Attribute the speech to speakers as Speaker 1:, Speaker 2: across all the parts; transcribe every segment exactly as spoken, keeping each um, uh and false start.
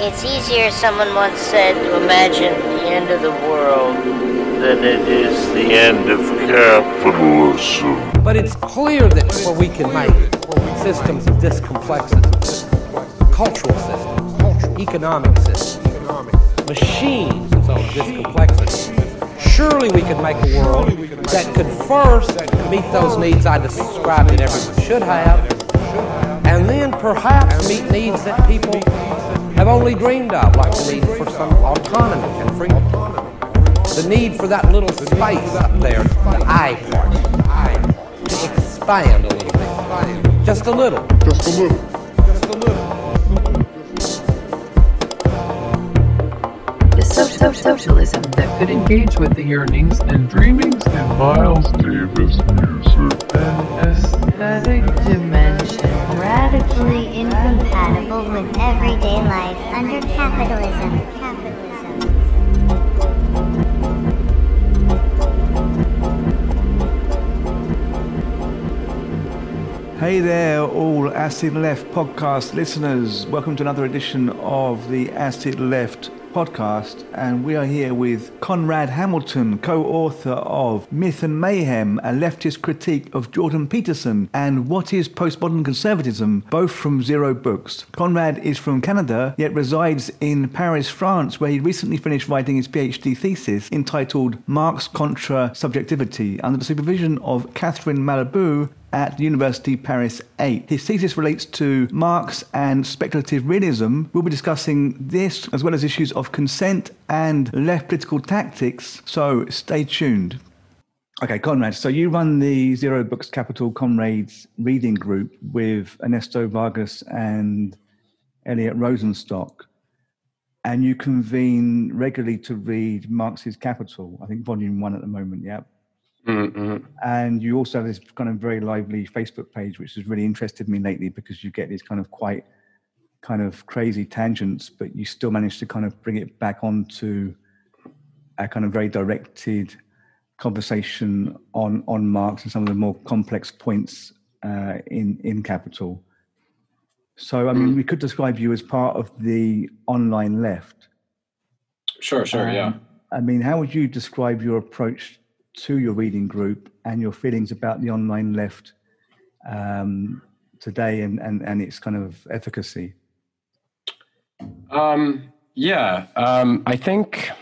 Speaker 1: It's easier, someone once said, to imagine the end of the world than it is the end of capitalism.
Speaker 2: But it's clear that where we can make systems of this complexity, cultural systems, economic systems, machines of this complexity, surely we could make a world that could first meet those needs I described that everyone should have, and then perhaps meet needs that people have only dreamed of, like the need for some autonomy and freedom. The need for that little space up there, the I part, to expand a little bit. Just a little.
Speaker 3: Just a little.
Speaker 2: Just a little.
Speaker 4: The so- so- socialism that could engage with the yearnings and dreamings
Speaker 3: in Miles Davis music.
Speaker 4: An aesthetic dimension.
Speaker 5: Radically incompatible with everyday life under capitalism. Capitalism.
Speaker 6: Hey there, all Acid Left podcast listeners. Welcome to another edition of the Acid Left podcast, and we are here with Conrad Hamilton, co-author of Myth and Mayhem, a leftist critique of Jordan Peterson, and What is Postmodern Conservatism, both from Zero Books. Conrad is from Canada, yet resides in Paris, France, where he recently finished writing his PhD thesis entitled Marx Contra Subjectivity, under the supervision of Catherine Malabou at University Paris eight. His thesis relates to Marx and speculative realism. We'll be discussing this as well as issues of consent and left political tactics, so stay tuned. Okay, Conrad, so you run the Zero Books Capital Comrades reading group with Ernesto Vargas and Elliot Rosenstock, and you convene regularly to read Marx's Capital, I think volume one at the moment, yeah?
Speaker 7: Mm-hmm.
Speaker 6: And you also have this kind of very lively Facebook page, which has really interested me lately because you get these kind of quite kind of crazy tangents, but you still manage to kind of bring it back onto a kind of very directed conversation on, on Marx and some of the more complex points uh, in, in Capital. So, I mean, mm. we could describe you as part of the online left.
Speaker 7: Sure, sure, um, yeah.
Speaker 6: I mean, how would you describe your approach to your reading group and your feelings about the online left um, today and, and, and its kind of efficacy?
Speaker 7: Um, yeah, um, I think,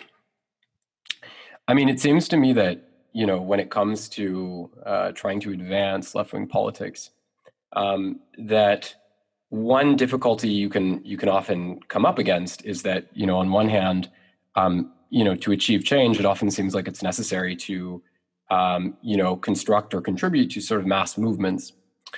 Speaker 7: I mean, it seems to me that, you know, when it comes to uh, trying to advance left-wing politics, um, that one difficulty you can you can often come up against is that, you know, on one hand, um, you know, to achieve change, it often seems like it's necessary to, um, you know, construct or contribute to sort of mass movements.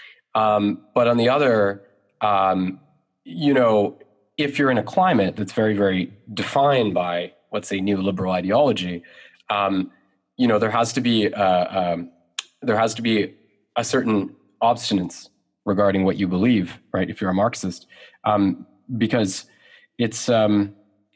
Speaker 7: Um, but on the other, um, you know, if you're in a climate that's very, very defined by, let's say, neoliberal ideology, um, you know, there has to be uh, um, there has to be a certain obstinance regarding what you believe, right? If you're a Marxist, um, because it's um,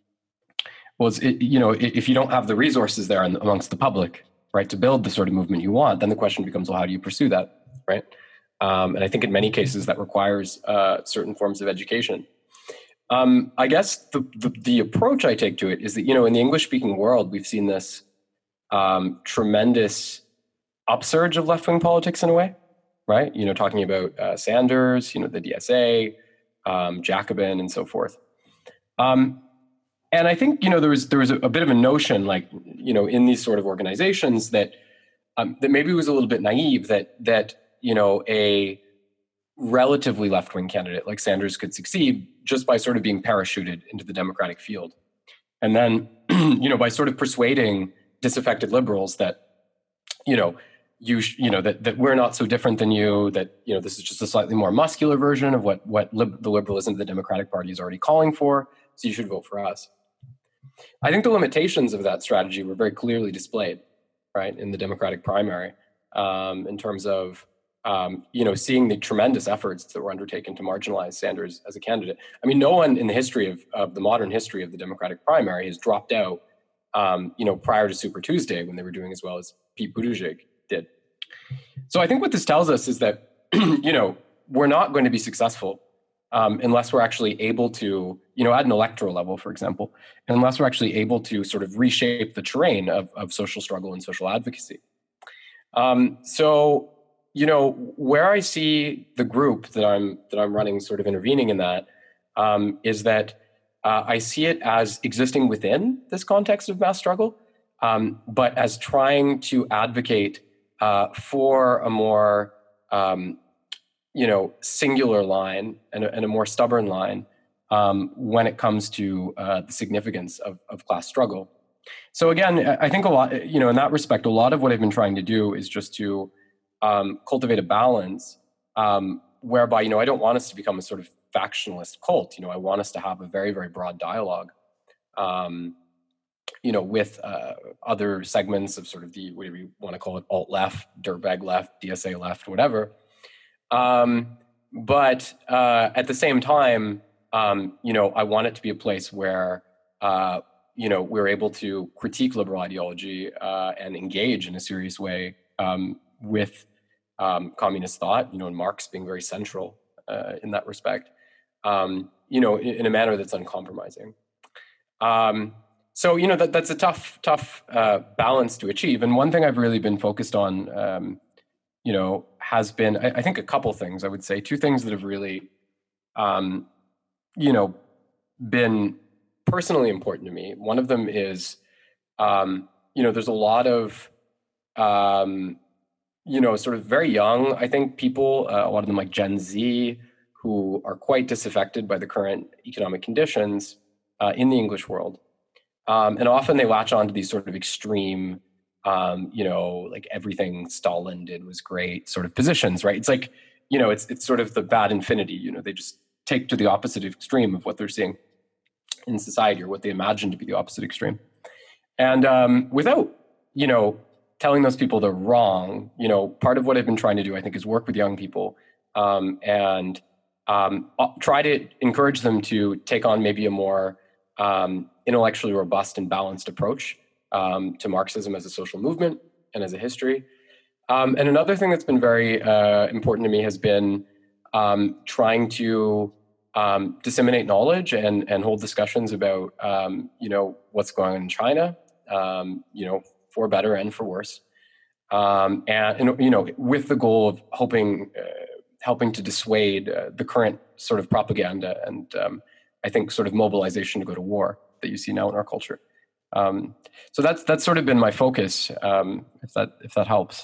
Speaker 7: well, it's, it, you know, if you don't have the resources there amongst the public, right, to build the sort of movement you want, then the question becomes, well, how do you pursue that, right? Um, and I think in many cases that requires uh, certain forms of education. Um, I guess the, the the approach I take to it is that, you know, in the English-speaking world, we've seen this um, tremendous upsurge of left-wing politics in a way, right? You know, talking about uh, Sanders, you know, the D S A, um, Jacobin, and so forth. Um, And I think, you know, there was there was a, a bit of a notion, like, you know, in these sort of organizations that um, that maybe was a little bit naive that that, you know, a relatively left-wing candidate like Sanders could succeed just by sort of being parachuted into the Democratic field. And then, you know, by sort of persuading disaffected liberals that, you know, you sh- you know, that that we're not so different than you, that, you know, this is just a slightly more muscular version of what, what lib- the liberalism of the Democratic Party is already calling for, so you should vote for us. I think the limitations of that strategy were very clearly displayed, right, in the Democratic primary, um, in terms of, um, you know, seeing the tremendous efforts that were undertaken to marginalize Sanders as a candidate. I mean, no one in the history of, of the modern history of the Democratic primary has dropped out, um, you know, prior to Super Tuesday when they were doing as well as Pete Buttigieg did. So I think what this tells us is that, you know, we're not going to be successful um, unless we're actually able to, you know, at an electoral level, for example, unless we're actually able to sort of reshape the terrain of, of social struggle and social advocacy. Um, so, you know, where I see the group that I'm that I'm running sort of intervening in that um, is that uh, I see it as existing within this context of mass struggle, um, but as trying to advocate uh, for a more, um, you know, singular line and a, and a more stubborn line um, when it comes to uh, the significance of, of class struggle. So again, I think a lot, you know, in that respect, a lot of what I've been trying to do is just to um, cultivate a balance um, whereby, you know, I don't want us to become a sort of factionalist cult. You know, I want us to have a very, very broad dialogue, um, you know, with uh, other segments of sort of the, whatever you want to call it, alt left, dirtbag left, D S A left, whatever. Um, but uh, at the same time, um, you know, I want it to be a place where, uh, you know, we're able to critique liberal ideology uh, and engage in a serious way um, with um, communist thought, you know, and Marx being very central uh, in that respect, um, you know, in, in a manner that's uncompromising. Um, so, you know, that, that's a tough, tough uh, balance to achieve. And one thing I've really been focused on, um, you know, has been, I, I think a couple things, I would say, two things that have really, um, you know, been personally important to me. One of them is, um, you know, there's a lot of, um, you know, sort of very young, I think, people, uh, a lot of them like Gen Z, who are quite disaffected by the current economic conditions uh, in the English world. Um, and often they latch on to these sort of extreme, um, you know, like everything Stalin did was great sort of positions, right? It's like, you know, it's it's sort of the bad infinity, you know, they just take to the opposite extreme of what they're seeing in society or what they imagine to be the opposite extreme. And um, without, you know, telling those people they're wrong, you know, part of what I've been trying to do, I think, is work with young people um, and um, try to encourage them to take on maybe a more um, intellectually robust and balanced approach um, to Marxism as a social movement and as a history. Um, and another thing that's been very uh, important to me has been um, trying to Um, disseminate knowledge and and hold discussions about um, you know, what's going on in China, um, you know, for better and for worse, um, and, and you know, with the goal of hoping uh, helping to dissuade uh, the current sort of propaganda and um, I think sort of mobilization to go to war that you see now in our culture. Um, so that's that's sort of been my focus. Um, if that if that helps.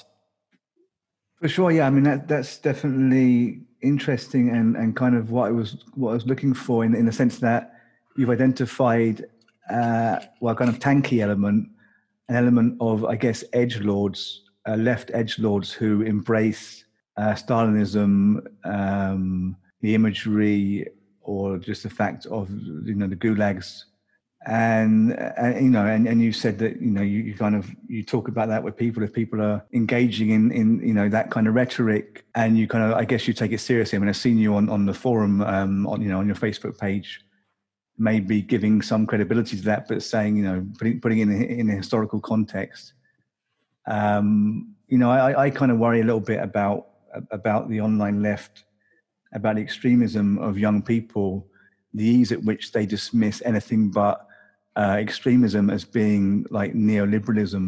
Speaker 6: For sure, yeah. I mean, that that's definitely interesting and, and kind of what I was what I was looking for in in the sense that you've identified uh, well, kind of tanky element, an element of, I guess, edgelords, uh, left edgelords who embrace uh, Stalinism, um, the imagery, or just the fact of, you know, the gulags. And, and you know, and, and you said that, you know, you, you kind of, you talk about that with people, if people are engaging in, in, you know, that kind of rhetoric, and you kind of, I guess you take it seriously. I mean, I've seen you on, on the forum, um, on, you know, on your Facebook page, maybe giving some credibility to that, but saying, you know, putting, putting it in, in a historical context. Um, you know, I, I kind of worry a little bit about, about the online left, about the extremism of young people, the ease at which they dismiss anything but Uh, extremism as being like neoliberalism,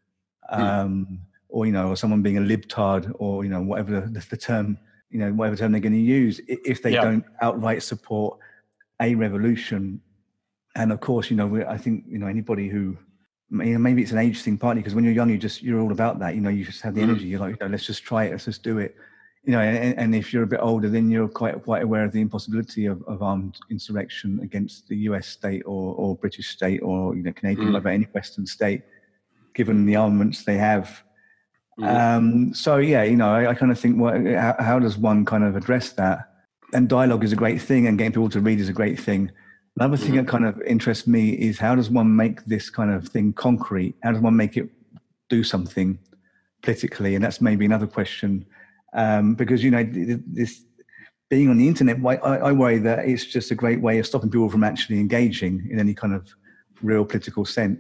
Speaker 6: um, mm. or, you know, or someone being a libtard, or, you know, whatever the, the term, you know, whatever term they're going to use, if they yeah. don't outright support a revolution. And of course, you know, we, I think, you know, anybody who, you know, maybe it's an age thing partly, because when you're young, you just, you're all about that, you know, you just have the mm. energy. You're like, you know, let's just try it, let's just do it. You know, and, and if you're a bit older, then you're quite quite aware of the impossibility of, of armed insurrection against the U S state or, or British state or, you know, Canadian, mm. or any Western state, given the armaments they have. Mm. Um, so yeah, you know, I, I kind of think, well, how, how does one kind of address that? And dialogue is a great thing, and getting people to read is a great thing. Another mm. thing that kind of interests me is, how does one make this kind of thing concrete? How does one make it do something politically? And that's maybe another question. Um, because, you know, this being on the internet, I, I worry that it's just a great way of stopping people from actually engaging in any kind of real political sense.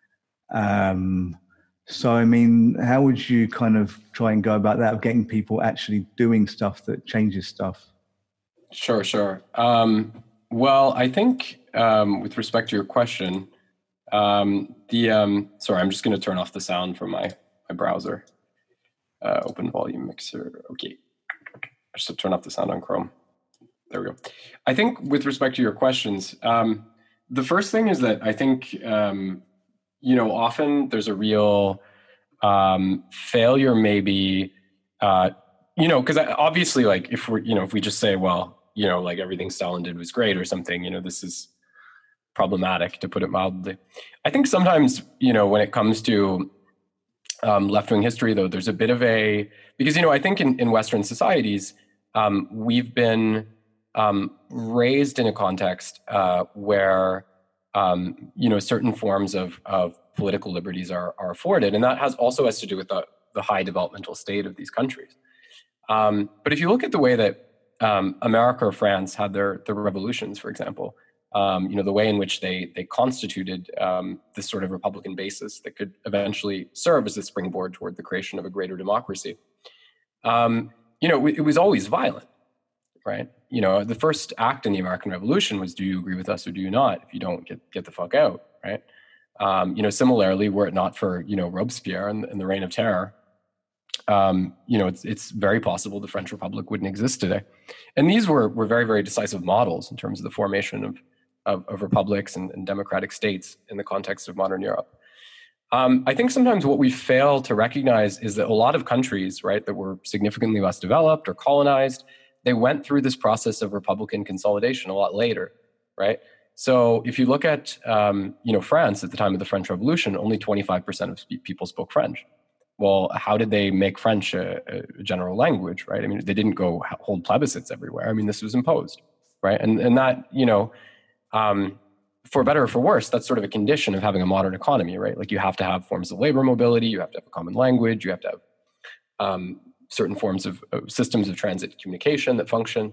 Speaker 6: Um, so, I mean, how would you kind of try and go about that, of getting people actually doing stuff that changes stuff?
Speaker 7: Sure, sure. Um, well, I think um, with respect to your question, um, the um, sorry, I'm just going to turn off the sound from my my browser. Uh, open volume mixer. Okay, just to turn off the sound on Chrome. There we go. I think with respect to your questions, um, the first thing is that I think um, you know often there's a real um, failure, maybe. Uh, you know, because obviously, like if we're, you know, if we just say, well, you know, like everything Stalin did was great or something, you know, this is problematic, to put it mildly. I think sometimes, you know, when it comes to um, left-wing history, though, there's a bit of a, because, you know, I think in, in Western societies, um, we've been um, raised in a context uh, where, um, you know, certain forms of, of political liberties are, are afforded. And that has also has to do with the, the high developmental state of these countries. Um, but if you look at the way that um, America or France had their, their revolutions, for example, um, you know, the way in which they they constituted um, this sort of Republican basis that could eventually serve as a springboard toward the creation of a greater democracy, um, you know, it was always violent, right? You know, the first act in the American Revolution was, do you agree with us or do you not? If you don't, get get the fuck out, right? Um, you know, similarly, were it not for, you know, Robespierre and, and the Reign of Terror, Um, you know, it's it's very possible the French Republic wouldn't exist today. And these were were very, very decisive models in terms of the formation of, of, of republics and, and democratic states in the context of modern Europe. Um, I think sometimes what we fail to recognize is that a lot of countries, right, that were significantly less developed or colonized, they went through this process of republican consolidation a lot later, right? So if you look at, um, you know, France at the time of the French Revolution, only twenty-five percent of people spoke French. Well, how did they make French a, a general language, right? I mean, they didn't go hold plebiscites everywhere. I mean, this was imposed, right? And and that, you know, um, for better or for worse, that's sort of a condition of having a modern economy, right? Like you have to have forms of labor mobility, you have to have a common language, you have to have um, certain forms of, of systems of transit communication that function.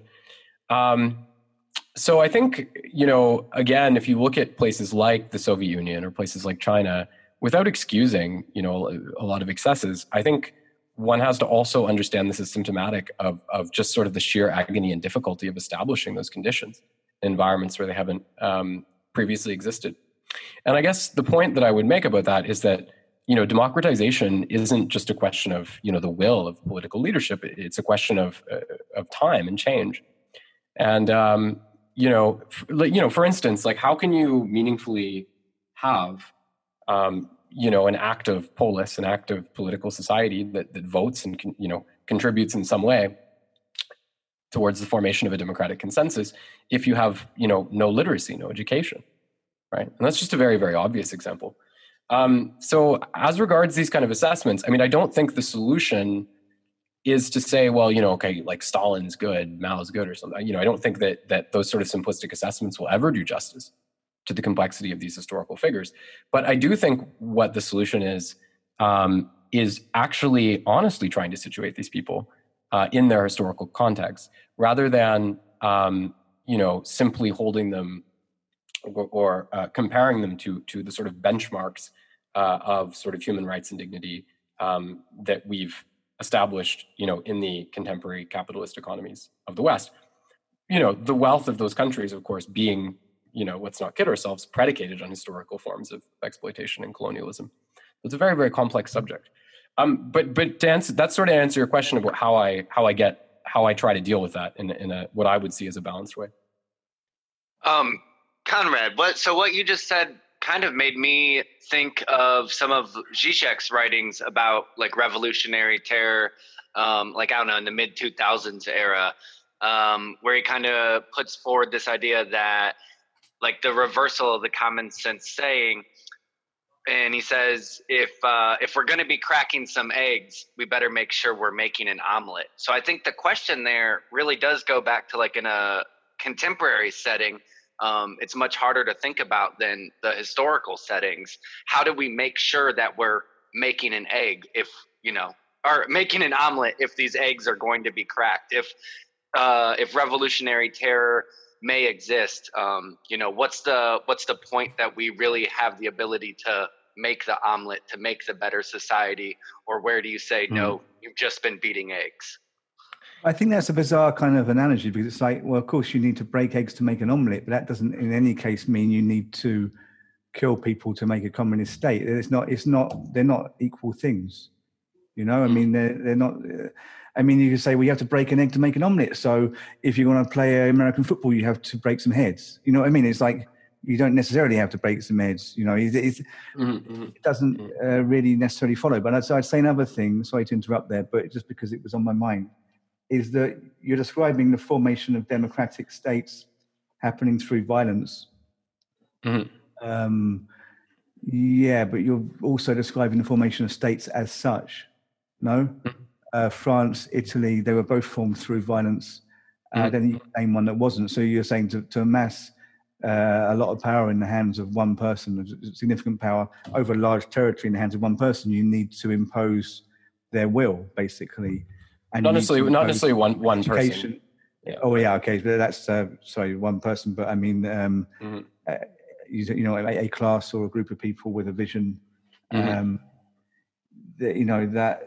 Speaker 7: Um, so I think, you know, again, if you look at places like the Soviet Union or places like China, without excusing, you know, a lot of excesses, I think one has to also understand this is symptomatic of, of just sort of the sheer agony and difficulty of establishing those conditions in environments where they haven't um, previously existed. And I guess the point that I would make about that is that, you know, democratization isn't just a question of, you know, the will of political leadership. It's a question of uh, of time and change. And, um, you know, f- you know, for instance, like how can you meaningfully have Um, you know, an active polis, an active political society that, that votes and, can, you know, contributes in some way towards the formation of a democratic consensus if you have, you know, no literacy, no education, right? And that's just a very, very obvious example. Um, so as regards these kind of assessments, I mean, I don't think the solution is to say, well, you know, okay, like Stalin's good, Mao's good or something. You know, I don't think that that those sort of simplistic assessments will ever do justice to the complexity of these historical figures. But I do think what the solution is, um, is actually honestly trying to situate these people uh, in their historical context, rather than, um, you know, simply holding them or, or uh, comparing them to, to the sort of benchmarks uh, of sort of human rights and dignity um, that we've established, you know, in the contemporary capitalist economies of the West. You know, the wealth of those countries, of course, being, you know, let's not kid ourselves, predicated on historical forms of exploitation and colonialism. It's a very, very complex subject. Um, but but to answer, that sort of answer your question about how I how I get how I try to deal with that in in a what I would see as a balanced way.
Speaker 8: Um, Conrad, what so what you just said kind of made me think of some of Zizek's writings about like revolutionary terror, um, like I don't know, in the mid two thousands era, um, where he kind of puts forward this idea that like the reversal of the common sense saying. And he says, if uh, if we're going to be cracking some eggs, we better make sure we're making an omelet. So I think the question there really does go back to like in a contemporary setting. Um, it's much harder to think about than the historical settings. How do we make sure that we're making an egg if, you know, or making an omelet if these eggs are going to be cracked? If uh, if revolutionary terror may exist, um, you know, what's the what's the point that we really have the ability to make the omelet, to make the better society, or where do you say, mm. no, you've just been beating eggs?
Speaker 6: I think that's a bizarre kind of analogy because it's like, well, of course you need to break eggs to make an omelette, but that doesn't in any case mean you need to kill people to make a communist state. It's not, it's not, they're not equal things. You know, I mean, they're, they're not, I mean, you could say, well, you have to break an egg to make an omelette. So if you're going to play American football, you have to break some heads. You know what I mean? It's like, you don't necessarily have to break some heads. You know, it's, it's,
Speaker 7: mm-hmm.
Speaker 6: it doesn't uh, really necessarily follow. But I'd, I'd say another thing, sorry to interrupt there, but just because it was on my mind, is that you're describing the formation of democratic states happening through violence.
Speaker 7: Mm-hmm.
Speaker 6: Um, yeah, but you're also describing the formation of states as such. No?
Speaker 7: Mm-hmm.
Speaker 6: Uh, France, Italy, they were both formed through violence. Uh,
Speaker 7: Mm-hmm.
Speaker 6: then you can name one that wasn't. So you're saying to, to amass uh, a lot of power in the hands of one person, significant power over a large territory in the hands of one person, you need to impose their will, basically. And
Speaker 7: Not necessarily, not necessarily one one
Speaker 6: education.
Speaker 7: person. Yeah.
Speaker 6: Oh yeah, okay, but that's uh, sorry, one person. But I mean, um,
Speaker 7: Mm-hmm.
Speaker 6: uh, you, you know, a, a class or a group of people with a vision.
Speaker 7: Mm-hmm.
Speaker 6: Um, that, you know that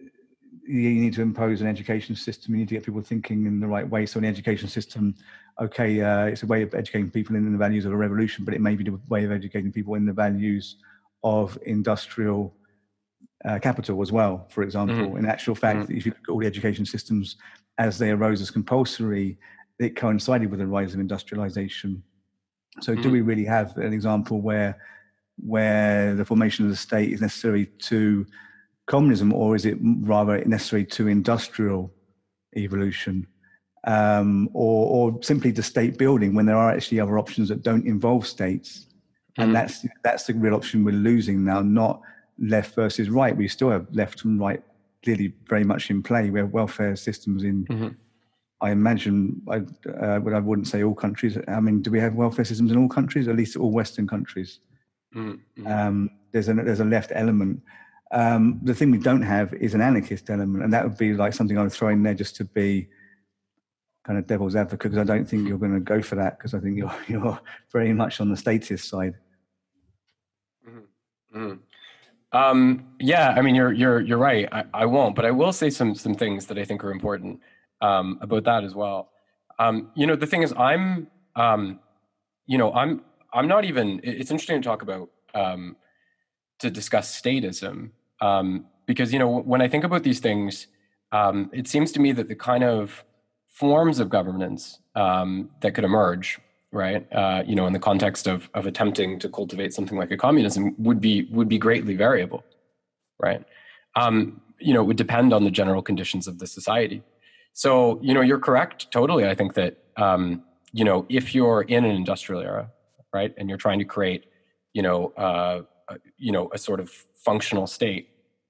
Speaker 6: you need to impose an education system. You need to get people thinking in the right way. So, an education system, okay, uh, it's a way of educating people in the values of a revolution, but it may be the way of educating people in the values of industrial Uh, capital as well, for example.
Speaker 7: Mm-hmm.
Speaker 6: In actual fact,
Speaker 7: Mm-hmm.
Speaker 6: if you look at all the education systems as they arose as compulsory, it coincided with the rise of industrialization. So
Speaker 7: Mm-hmm.
Speaker 6: do we really have an example where where the formation of the state is necessary to communism, or is it rather necessary to industrial evolution? Um, or, or simply to state building when there are actually other options that don't involve states?
Speaker 7: Mm-hmm.
Speaker 6: And that's that's the real option we're losing now, not left versus right. We still have left and right clearly very much in play. We have welfare systems in,
Speaker 7: Mm-hmm.
Speaker 6: I imagine, I, uh, but I wouldn't say all countries. I mean, do we have welfare systems in all countries? At least all Western countries.
Speaker 7: Mm-hmm.
Speaker 6: Um, there's a there's a left element. Um, the thing we don't have is an anarchist element, and that would be like something I would throw in there just to be kind of devil's advocate, because I don't think you're going to go for that, because I think you're you're very much on the statist side.
Speaker 7: Mm-hmm. Mm-hmm. Um, yeah, I mean, you're you're you're right. I, I won't, but I will say some some things that I think are important um, about that as well. Um, you know, the thing is, I'm, um, you know, I'm I'm not even. It's interesting to talk about um, to discuss statism um, because you know when I think about these things, um, it seems to me that the kind of forms of governance um, that could emerge, right? Uh, you know, in the context of of attempting to cultivate something like a communism, would be would be greatly variable, right? Um, you know, it would depend on the general conditions of the society. So, you know, you're correct totally. I think that um, you know, if you're in an industrial era, right, and you're trying to create, you know, uh, you know, a sort of functional state,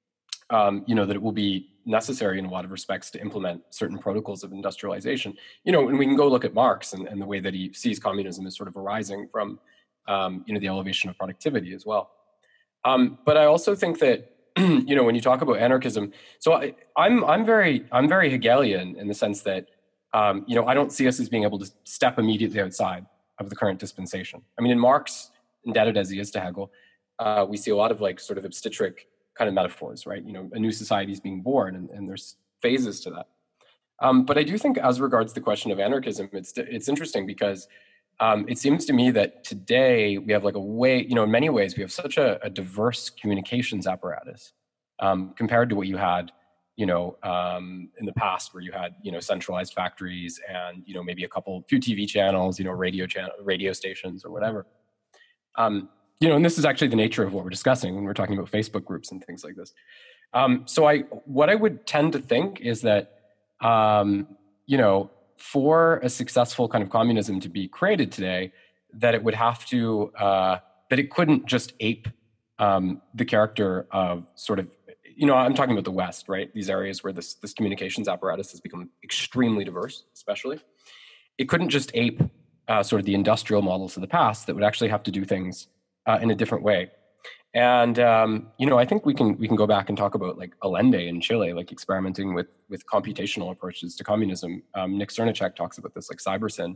Speaker 7: um, you know, that it will be necessary in a lot of respects to implement certain protocols of industrialization. You know, and we can go look at Marx and, and the way that he sees communism as sort of arising from, um, you know, the elevation of productivity as well. Um, but I also think that, you know, when you talk about anarchism, so I, I'm I'm very I'm very Hegelian in the sense that, um, you know, I don't see us as being able to step immediately outside of the current dispensation. I mean, in Marx, indebted as he is to Hegel, uh, we see a lot of like sort of obstetric kind of metaphors, right? You know, a new society is being born, and, and there's phases to that. Um, but I do think, as regards the question of anarchism, it's it's interesting because um, it seems to me that today we have like a way, you know, in many ways we have such a, a diverse communications apparatus um, compared to what you had, you know, um, in the past, where you had, you know, centralized factories and, you know, maybe a couple, few T V channels, you know, radio channel, radio stations or whatever. Um, You know, and this is actually the nature of what we're discussing when we're talking about Facebook groups and things like this. Um, so I, what I would tend to think is that, um, you know, for a successful kind of communism to be created today, that it would have to, uh, that it couldn't just ape um, the character of sort of, you know, I'm talking about the West, right? These areas where this this communications apparatus has become extremely diverse, especially. It couldn't just ape uh, sort of the industrial models of the past, that would actually have to do things Uh, in a different way. And, um, you know, I think we can we can go back and talk about like Allende in Chile, like experimenting with with computational approaches to communism. Um, Nick Cernicek talks about this, like Cybersyn.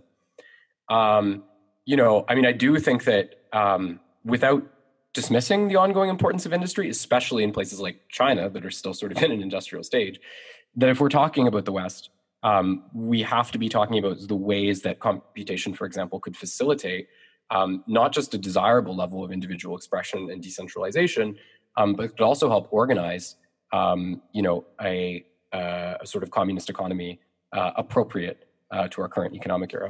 Speaker 7: Um, you know, I mean, I do think that um, without dismissing the ongoing importance of industry, especially in places like China that are still sort of in an industrial stage, that if we're talking about the West, um, we have to be talking about the ways that computation, for example, could facilitate um, not just a desirable level of individual expression and decentralization, um, but could also help organize, um, you know, a, uh, a sort of communist economy uh, appropriate uh, to our current economic era.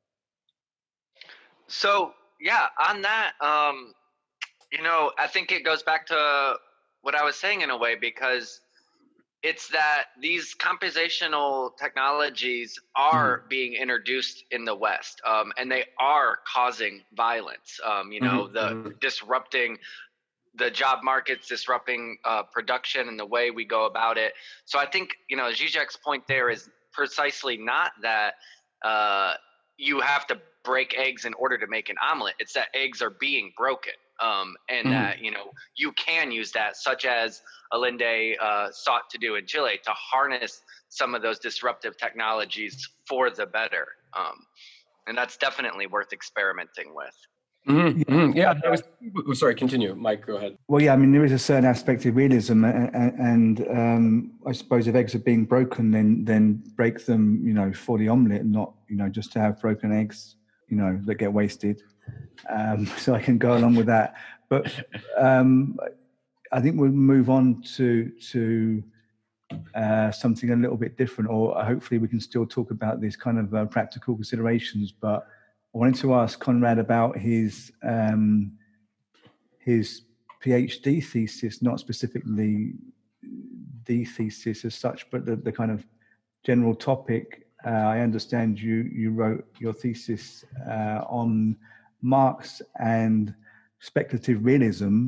Speaker 8: So yeah, on that, um, you know, I think it goes back to what I was saying in a way, because it's that these compositional technologies are mm-hmm. being introduced in the West, um, and they are causing violence. Um, you know, mm-hmm. the mm-hmm. disrupting the job markets, disrupting uh, production and the way we go about it. So I think, you know, Zizek's point there is precisely not that uh, you have to break eggs in order to make an omelet. It's that eggs are being broken. Um, and mm-hmm. that, you know, you can use that, such as Allende uh, sought to do in Chile, to harness some of those disruptive technologies for the better. Um, and that's definitely worth experimenting with.
Speaker 7: Mm-hmm. Mm-hmm. Yeah, I was, oh, sorry, continue. Mike, go ahead.
Speaker 6: Well, yeah, I mean, there is a certain aspect of realism, and, and um, I suppose if eggs are being broken, then then break them, you know, for the omelette, not, you know, just to have broken eggs, you know, that get wasted. Um, so I can go along with that. But um, I think we'll move on to to uh, something a little bit different, or hopefully we can still talk about these kind of uh, practical considerations. But I wanted to ask Conrad about his um, his PhD thesis, not specifically the thesis as such, but the, the kind of general topic. Uh, I understand you you wrote your thesis uh, on Marx and speculative realism,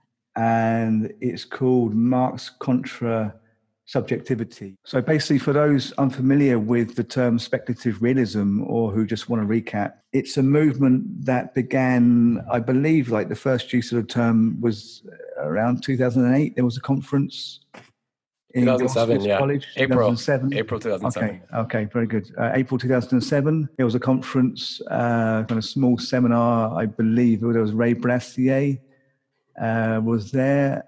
Speaker 6: and it's called Marx contra subjectivity. So basically, for those unfamiliar with the term speculative realism, or who just want to recap, it's a movement that began, I believe, like the first use of the term was around two thousand eight. There was a conference in
Speaker 7: two thousand seven, yeah.
Speaker 6: College,
Speaker 7: April,
Speaker 6: two thousand seven.
Speaker 7: April two thousand seven.
Speaker 6: Okay, okay, very good. Uh, April two thousand seven, there was a conference, uh, kind of small seminar, I believe. There was Ray Brassier uh, was there.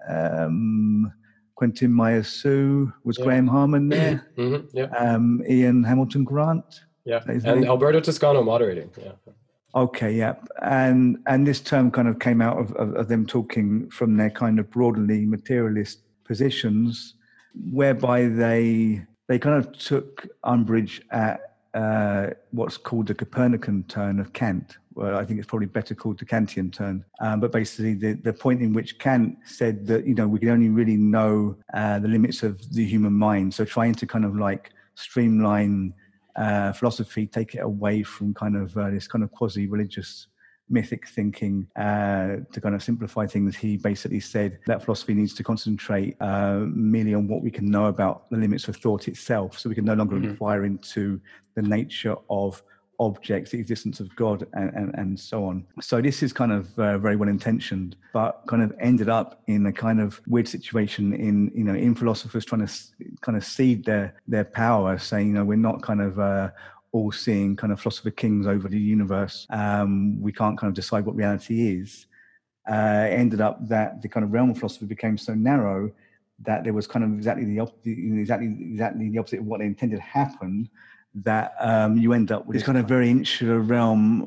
Speaker 6: Um, Quentin Meillassoux, was yeah. Graham Harman there?
Speaker 7: Mm-hmm, yeah.
Speaker 6: Um, Ian Hamilton Grant.
Speaker 7: Yeah, and name? Alberto Toscano moderating. Yeah.
Speaker 6: Okay, yeah. And and this term kind of came out of, of, of them talking from their kind of broadly materialist positions, whereby they they kind of took umbrage at uh, what's called the Copernican turn of Kant. Well, I think it's probably better called the Kantian turn. Um, but basically the, the point in which Kant said that, you know, we can only really know uh, the limits of the human mind. So trying to kind of like streamline uh, philosophy, take it away from kind of uh, this kind of quasi-religious mythic thinking uh, to kind of simplify things. He basically said that philosophy needs to concentrate uh, merely on what we can know about the limits of thought itself. So we can no longer mm-hmm. inquire into the nature of objects, the existence of God, and, and, and so on. So this is kind of uh, very well intentioned, but kind of ended up in a kind of weird situation in, you know, in philosophers trying to s- kind of cede their, their power, saying, you know, we're not kind of uh, all seeing kind of philosopher kings over the universe. Um, we can't kind of decide what reality is. Uh, it ended up that the kind of realm of philosophy became so narrow that there was kind of exactly the op- exactly exactly the opposite of what they intended happened. That um, you end up with this kind of very insular realm,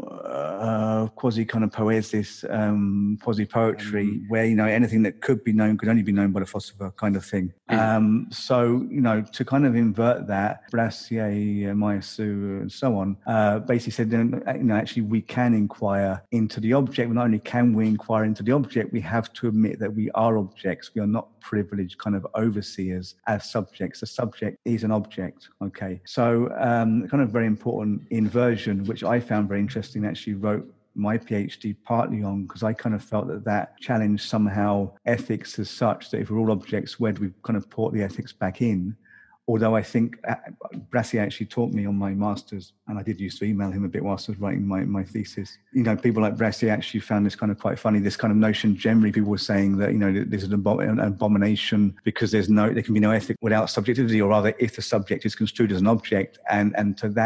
Speaker 6: uh, quasi kind of poesis, um, quasi poetry, um, where, you know, anything that could be known could only be known by the philosopher, kind of thing. Mm. Um, so, you know, to kind of invert that, Brassier, Meillassoux, and so on, uh, basically said, you know, actually we can inquire into the object. Not only can we inquire into the object, we have to admit that we are objects. We are not privileged kind of overseers as subjects. The subject is an object. Okay, so. Um, Um, kind of very important inversion, which I found very interesting, actually wrote my PhD partly on, because I kind of felt that that challenged somehow ethics as such, that if we're all objects, where do we kind of port the ethics back in? Although I think Brassier actually taught me on my master's, and I did used to email him a bit whilst I was writing my, my thesis. You know, people like Brassier actually found this kind of quite funny, this kind of notion. Generally, people were saying that, you know, this is an abomination because there's no, there can be no ethic without subjectivity, or rather, if the subject is construed as an object, and, and to that,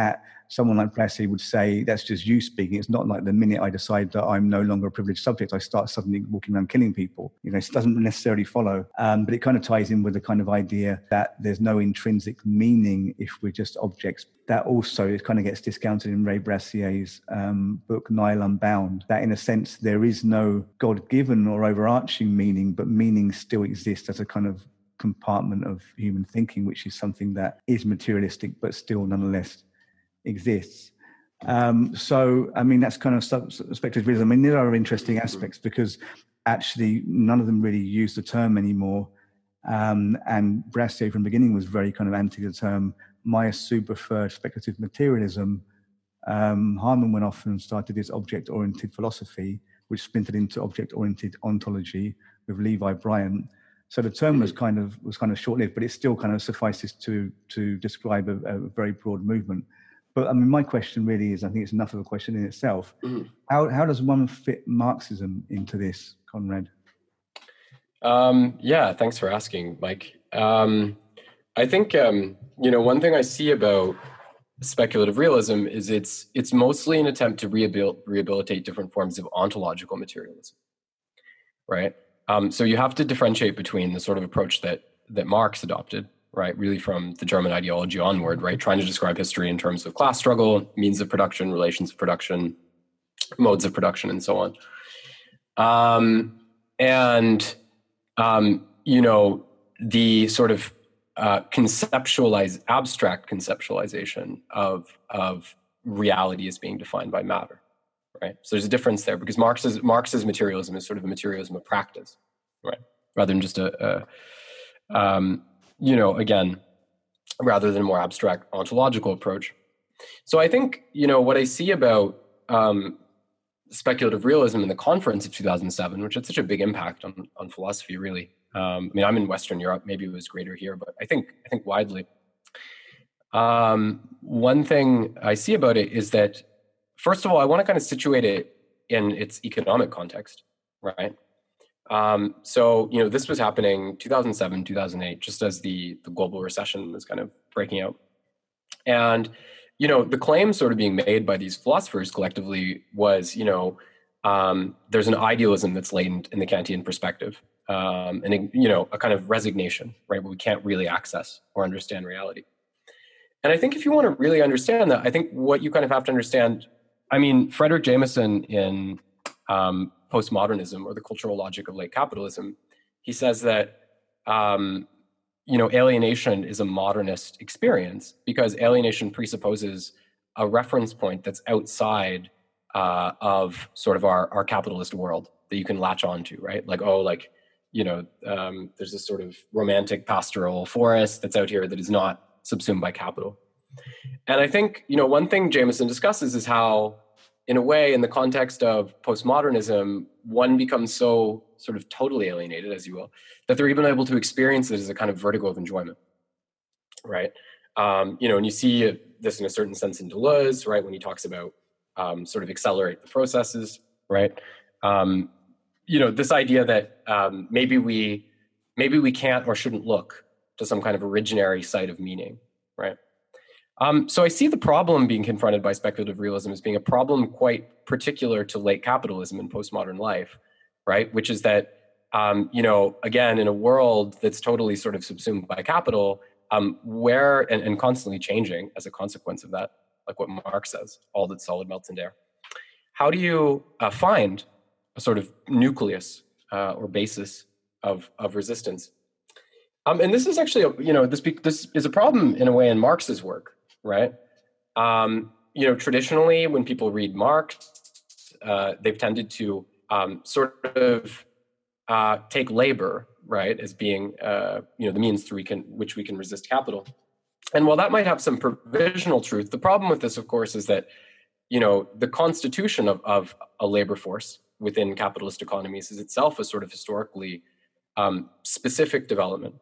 Speaker 6: someone like Blasey would say, that's just you speaking. It's not like the minute I decide that I'm no longer a privileged subject, I start suddenly walking around killing people. You know, it doesn't necessarily follow. Um, but it kind of ties in with the kind of idea that there's no intrinsic meaning if we're just objects. That also, it kind of gets discounted in Ray Brassier's um, book, Nihil Unbound, that in a sense, there is no God-given or overarching meaning, but meaning still exists as a kind of compartment of human thinking, which is something that is materialistic, but still nonetheless exists. Um, so, I mean, that's kind of speculative realism. I mean, there are interesting aspects because actually none of them really use the term anymore. Um, and Brassier from the beginning was very kind of anti the term. Maya Su preferred speculative materialism. Um, Harman went off and started his object-oriented philosophy, which splintered into object-oriented ontology with Levi Bryant. So the term was kind of was kind of short-lived, but it still kind of suffices to to describe a, a very broad movement. But I mean, my question really is, I think it's enough of a question in itself. Mm. How how does one fit Marxism into this, Conrad?
Speaker 7: Um, yeah, thanks for asking, Mike. Um, I think um, you know, one thing I see about speculative realism is it's it's mostly an attempt to rehabil- rehabilitate different forms of ontological materialism, right? Um, so you have to differentiate between the sort of approach that that Marx adopted, right, really from the German ideology onward, right, trying to describe history in terms of class struggle, means of production, relations of production, modes of production, and so on. Um, and, um, you know, the sort of uh, conceptualize, abstract conceptualization of, of reality as being defined by matter, right? So there's a difference there because Marx's, Marx's materialism is sort of a materialism of practice, right, rather than just a, a um, you know, again, rather than a more abstract ontological approach. So I think, you know, what I see about um, speculative realism in the conference of two thousand seven, which had such a big impact on, on philosophy, really. Um, I mean, I'm in Western Europe, maybe it was greater here, but I think, I think widely. Um, one thing I see about it is that, first of all, I want to kind of situate it in its economic context, right? Um, so, you know, this was happening two thousand seven, two thousand eight, just as the, the global recession was kind of breaking out. And, you know, the claim sort of being made by these philosophers collectively was, you know, um, there's an idealism that's latent in the Kantian perspective, um, and, you know, a kind of resignation, right, where we can't really access or understand reality. And I think if you want to really understand that, I think what you kind of have to understand, I mean, Frederick Jameson in um, Postmodernism, or the cultural logic of late capitalism, he says that, um, you know, alienation is a modernist experience because alienation presupposes a reference point that's outside uh, of sort of our, our capitalist world that you can latch onto, right? Like, oh, like, you know, um, there's this sort of romantic pastoral forest that's out here that is not subsumed by capital. And I think, you know, one thing Jameson discusses is how, in a way, in the context of postmodernism, one becomes so sort of totally alienated, as you will, that they're even able to experience it as a kind of vertigo of enjoyment, right? Um, you know, and you see this in a certain sense in Deleuze, right, when he talks about um, sort of accelerate the processes, right? Um, you know, this idea that um, maybe we maybe we can't or shouldn't look to some kind of originary site of meaning, right? Um, so I see the problem being confronted by speculative realism as being a problem quite particular to late capitalism and postmodern life, right? Which is that, um, you know, again, in a world that's totally sort of subsumed by capital, um, where, and, and constantly changing as a consequence of that, like what Marx says, all that's solid melts into air. How do you uh, find a sort of nucleus uh, or basis of, of resistance? Um, and this is actually, a, you know, this, be, this is a problem in a way in Marx's work, right? Um, you know, traditionally, when people read Marx, uh, they've tended to um, sort of uh, take labor, right, as being, uh, you know, the means through we can, which we can resist capital. And while that might have some provisional truth, the problem with this, of course, is that, you know, the constitution of, of a labor force within capitalist economies is itself a sort of historically um, specific development.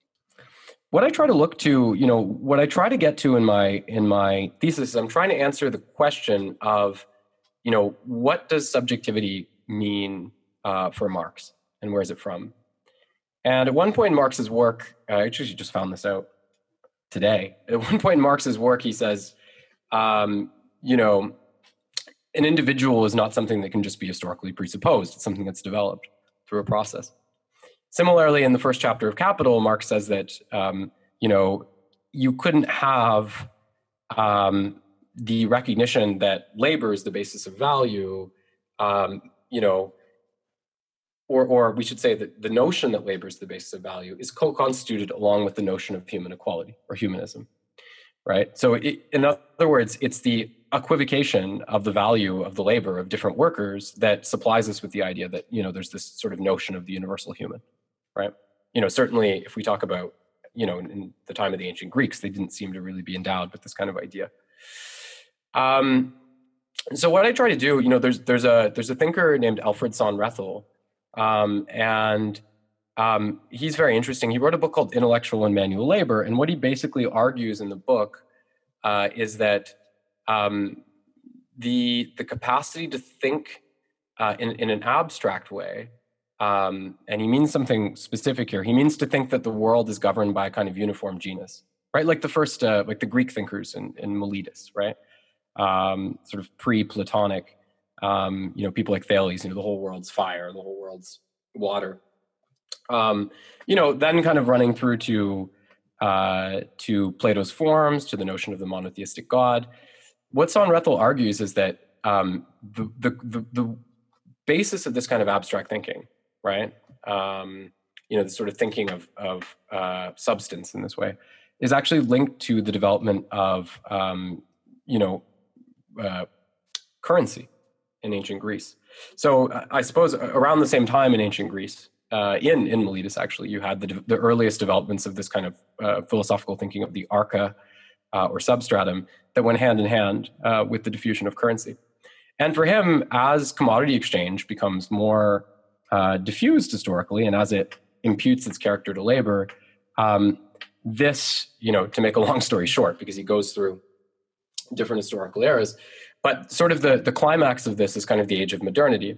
Speaker 7: What I try to look to, you know, what I try to get to in my in my thesis is I'm trying to answer the question of, you know, what does subjectivity mean uh, for Marx and where is it from? And at one point in Marx's work, I actually just found this out today. At one point in Marx's work, he says, um, you know, an individual is not something that can just be historically presupposed. It's something that's developed through a process. Similarly, in the first chapter of Capital, Marx says that, um, you know, you couldn't have um, the recognition that labor is the basis of value, um, you know, or, or we should say that the notion that labor is the basis of value is co-constituted along with the notion of human equality or humanism, right? So it, in other words, it's the equivocation of the value of the labor of different workers that supplies us with the idea that, you know, there's this sort of notion of the universal human, right? You know, certainly if we talk about, you know, in, in the time of the ancient Greeks, they didn't seem to really be endowed with this kind of idea. Um, so what I try to do, you know, there's there's a there's a thinker named Alfred Sohn-Rethel, um, and um, he's very interesting. He wrote a book called Intellectual and Manual Labor, and what he basically argues in the book uh, is that um, the the capacity to think uh, in in an abstract way, um, and he means something specific here. He means to think that the world is governed by a kind of uniform genus, right? Like the first, uh, like the Greek thinkers in, in Miletus, right? Um, sort of pre-Platonic, um, you know, people like Thales, you know, the whole world's fire, the whole world's water. Um, you know, then kind of running through to uh, to Plato's forms, to the notion of the monotheistic God. What Sohn-Rethel argues is that um, the, the, the, the basis of this kind of abstract thinking, right, um, you know, the sort of thinking of, of uh, substance in this way, is actually linked to the development of, um, you know, uh, currency in ancient Greece. So uh, I suppose around the same time in ancient Greece, uh, in, in Miletus actually, you had the, the earliest developments of this kind of uh, philosophical thinking of the arca uh, or substratum that went hand in hand uh, with the diffusion of currency. And for him, as commodity exchange becomes more uh, diffused historically, and as it imputes its character to labor, um, this, you know, to make a long story short, because he goes through different historical eras, but sort of the, the climax of this is kind of the age of modernity.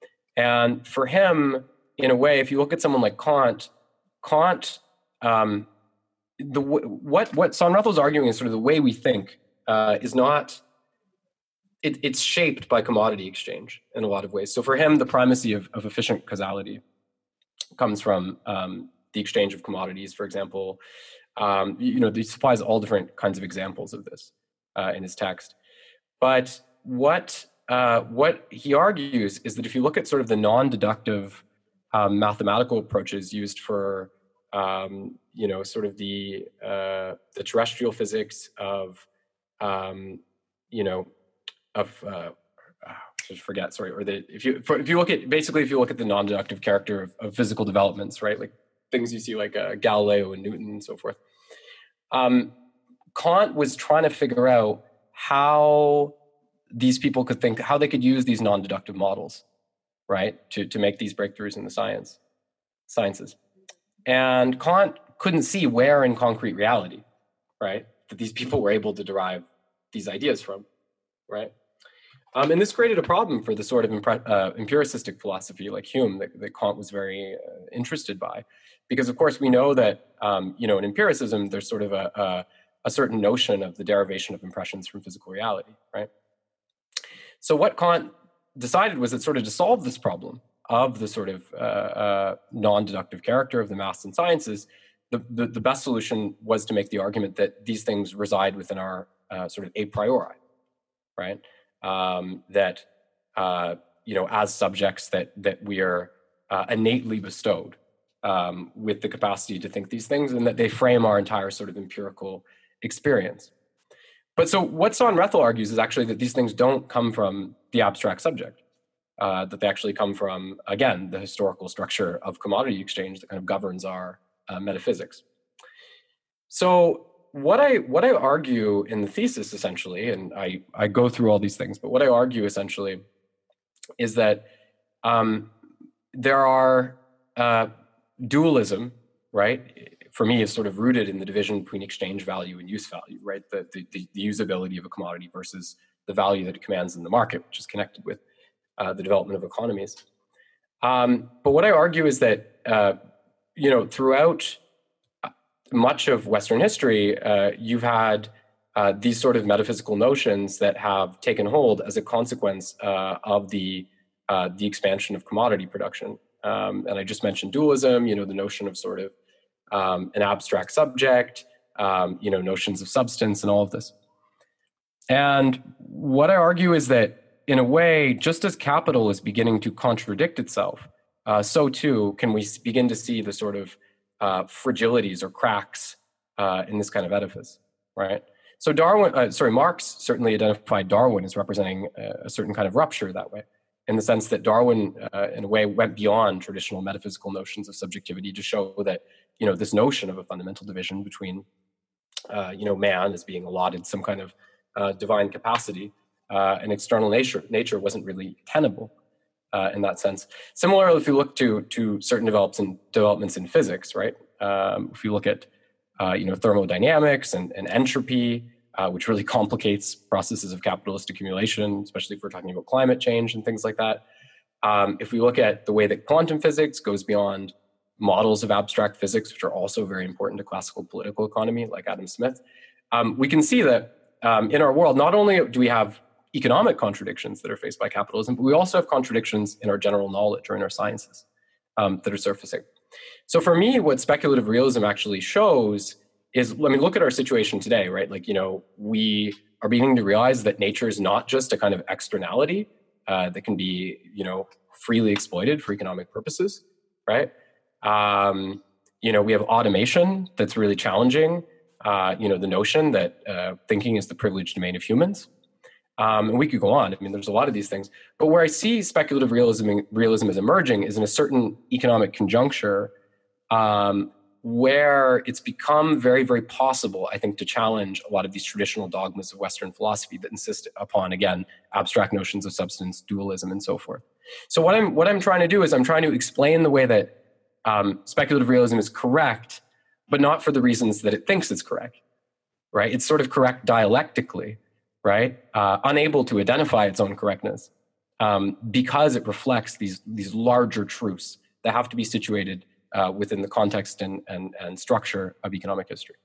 Speaker 7: And for him, in a way, if you look at someone like Kant, Kant, um, the what what Sohn-Rethel is arguing is sort of the way we think uh, is not, it, it's shaped by commodity exchange in a lot of ways. So for him, the primacy of, of efficient causality comes from um, the exchange of commodities, for example. Um, you know, he supplies all different kinds of examples of this uh, in his text. But what uh, what he argues is that if you look at sort of the non-deductive um, mathematical approaches used for, um, you know, sort of the uh, the terrestrial physics of, um, you know, of uh, I just forget, sorry, or the if you if you look at basically if you look at the non-deductive character of, of physical developments, right, like things you see like uh, Galileo and Newton and so forth. Um, Kant was trying to figure out how these people could think, how they could use these non-deductive models, right, to, to make these breakthroughs in the science, sciences. And Kant couldn't see where in concrete reality, right, that these people were able to derive these ideas from, right? Um, and this created a problem for the sort of impre- uh, empiricistic philosophy like Hume that, that Kant was very uh, interested by. Because, of course, we know that, um, you know, in empiricism, there's sort of a, a a certain notion of the derivation of impressions from physical reality, right? So what Kant decided was that sort of to solve this problem of the sort of uh, uh, non-deductive character of the maths and sciences, the, the, the best solution was to make the argument that these things reside within our uh, sort of a priori, right? Um, that, uh, you know, as subjects that, that we are uh, innately bestowed um, with the capacity to think these things, and that they frame our entire sort of empirical experience. But so what Sohn-Rethel argues is actually that these things don't come from the abstract subject, uh, that they actually come from, again, the historical structure of commodity exchange that kind of governs our uh, metaphysics. So what I what I argue in the thesis, essentially, and I, I go through all these things, but what I argue essentially is that um, there are uh, dualism, right, for me, is sort of rooted in the division between exchange value and use value, right? The, the, the usability of a commodity versus the value that it commands in the market, which is connected with uh, the development of economies. Um, but what I argue is that, uh, you know, throughout much of Western history, uh, you've had uh, these sort of metaphysical notions that have taken hold as a consequence uh, of the uh, the expansion of commodity production. Um, and I just mentioned dualism, you know, the notion of sort of um, an abstract subject, um, you know, notions of substance and all of this. And what I argue is that, in a way, just as capital is beginning to contradict itself, uh, so too can we begin to see the sort of uh, fragilities or cracks uh, in this kind of edifice, right? So Darwin, uh, sorry, Marx certainly identified Darwin as representing a, a certain kind of rupture that way, in the sense that Darwin, uh, in a way, went beyond traditional metaphysical notions of subjectivity to show that, you know, this notion of a fundamental division between, uh, you know, man as being allotted some kind of uh, divine capacity uh, and external nature, nature wasn't really tenable uh, in that sense. Similarly, if you look to to certain develops in, developments in physics, right? Um, if you look at, uh, you know, thermodynamics and, and entropy, Uh, which really complicates processes of capitalist accumulation, especially if we're talking about climate change and things like that. Um, if we look at the way that quantum physics goes beyond models of abstract physics, which are also very important to classical political economy, like Adam Smith, um, we can see that um, in our world, not only do we have economic contradictions that are faced by capitalism, but we also have contradictions in our general knowledge or in our sciences um, that are surfacing. So for me, what speculative realism actually shows is, I mean, look at our situation today, right? Like, you know, we are beginning to realize that nature is not just a kind of externality uh, that can be, you know, freely exploited for economic purposes, right? Um, you know, we have automation that's really challenging, uh, you know, the notion that uh, thinking is the privileged domain of humans. Um, and we could go on. I mean, there's a lot of these things. But where I see speculative realism, realism as emerging is in a certain economic conjuncture um, where it's become very, very possible, I think, to challenge a lot of these traditional dogmas of Western philosophy that insist upon, again, abstract notions of substance, dualism, and so forth. So what I'm what I'm trying to do is I'm trying to explain the way that um, speculative realism is correct, but not for the reasons that it thinks it's correct, right? It's sort of correct dialectically, right? Uh, unable to identify its own correctness um, because it reflects these, these larger truths that have to be situated Uh, within the context and, and, and structure of economic history.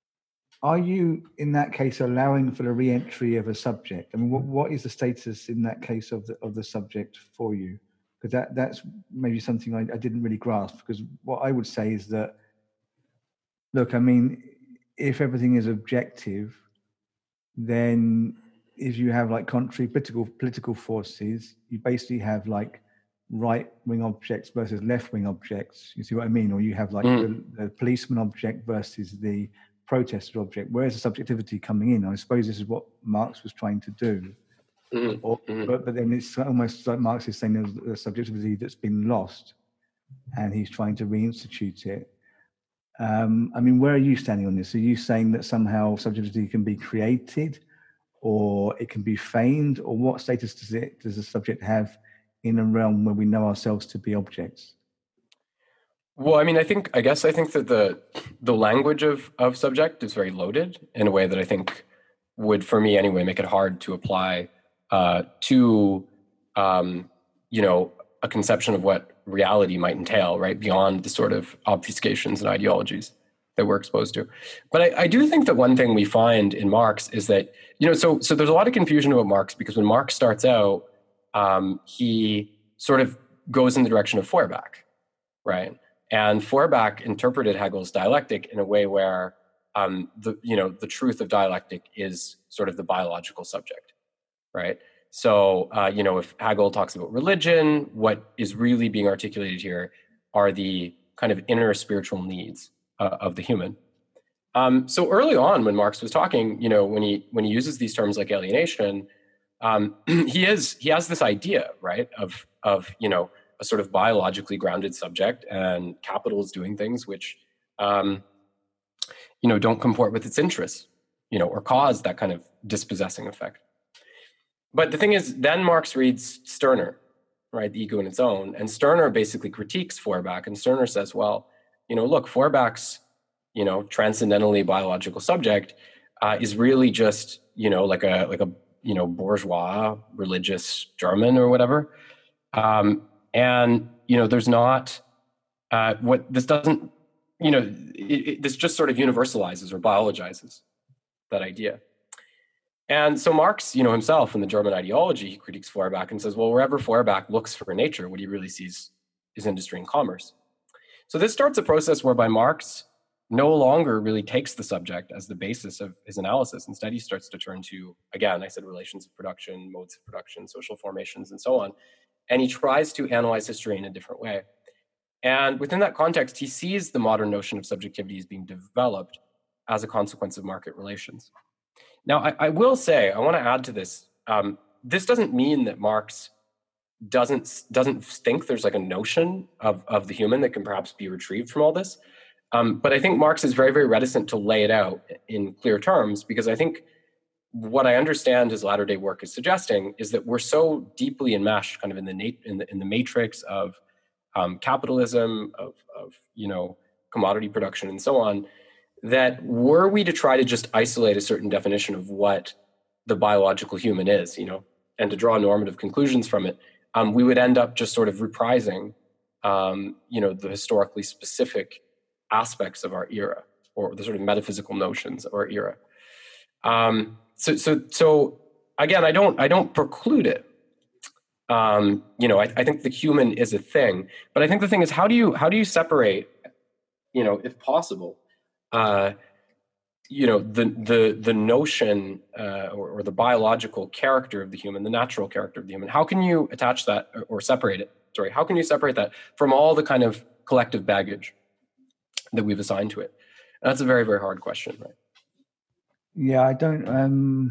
Speaker 6: Are you, in that case, allowing for the re-entry of a subject? I mean, what, what is the status in that case of the of the subject for you? Because that, that's maybe something I, I didn't really grasp. Because what I would say is that, look, I mean, if everything is objective, then if you have like contrary political political forces, you basically have like right-wing objects versus left-wing objects. You see what I mean? Or you have like mm. the, the policeman object versus the protester object. Where's the subjectivity coming in? I suppose this is what Marx was trying to do. Mm. Or, mm. But, but then it's almost like Marx is saying there's a subjectivity that's been lost and he's trying to reinstitute it. Um, I mean, where are you standing on this? Are you saying that somehow subjectivity can be created or it can be feigned? Or what status does it does the subject have in a realm where we know ourselves to be objects?
Speaker 7: Well, I mean, I think, I guess I think that the the language of, of subject is very loaded in a way that I think would, for me anyway, make it hard to apply uh, to, um, you know, a conception of what reality might entail, right, beyond the sort of obfuscations and ideologies that we're exposed to. But I, I do think that one thing we find in Marx is that, you know, so so there's a lot of confusion about Marx because when Marx starts out, Um, he sort of goes in the direction of Feuerbach, right? And Feuerbach interpreted Hegel's dialectic in a way where um, the you know the truth of dialectic is sort of the biological subject, right? So uh, you know if Hegel talks about religion, what is really being articulated here are the kind of inner spiritual needs uh, of the human. Um, so early on, when Marx was talking, you know when he when he uses these terms like alienation. Um, he is he has this idea, right, of of you know a sort of biologically grounded subject, and capital is doing things which um, you know don't comport with its interests, you know, or cause that kind of dispossessing effect. But the thing is, then Marx reads Stirner, right, The Ego in Its Own, and Stirner basically critiques Feuerbach, and Stirner says, well, you know, look, Feuerbach's you know transcendentally biological subject uh, is really just you know like a like a you know, bourgeois, religious German or whatever. Um, and, you know, there's not, uh, what this doesn't, you know, it, it, this just sort of universalizes or biologizes that idea. And so Marx, you know, himself in the German ideology, he critiques Feuerbach and says, well, wherever Feuerbach looks for nature, what he really sees is industry and commerce. So this starts a process whereby Marx no longer really takes the subject as the basis of his analysis. Instead, he starts to turn to, again, I said relations of production, modes of production, social formations, and so on. And he tries to analyze history in a different way. And within that context, he sees the modern notion of subjectivity as being developed as a consequence of market relations. Now, I, I will say, I want to add to this, um, this doesn't mean that Marx doesn't, doesn't think there's like a notion of, of the human that can perhaps be retrieved from all this. Um, but I think Marx is very, very reticent to lay it out in clear terms, because I think what I understand his latter-day work is suggesting is that we're so deeply enmeshed kind of in the, nat- in the, in the matrix of um, capitalism, of, of, you know, commodity production and so on, that were we to try to just isolate a certain definition of what the biological human is, you know, and to draw normative conclusions from it, um, we would end up just sort of reprising, um, you know, the historically specific aspects of our era, or the sort of metaphysical notions of our era. Um, so, so, so again, I don't, I don't preclude it. Um, you know, I, I think the human is a thing, but I think the thing is, how do you, how do you separate, you know, if possible, uh, you know, the the the notion uh, or, or the biological character of the human, the natural character of the human? How can you attach that or, or separate it? Sorry, how can you separate that from all the kind of collective baggage that we've assigned to it? And that's a very, very hard question, right?
Speaker 6: Yeah, I don't. Um,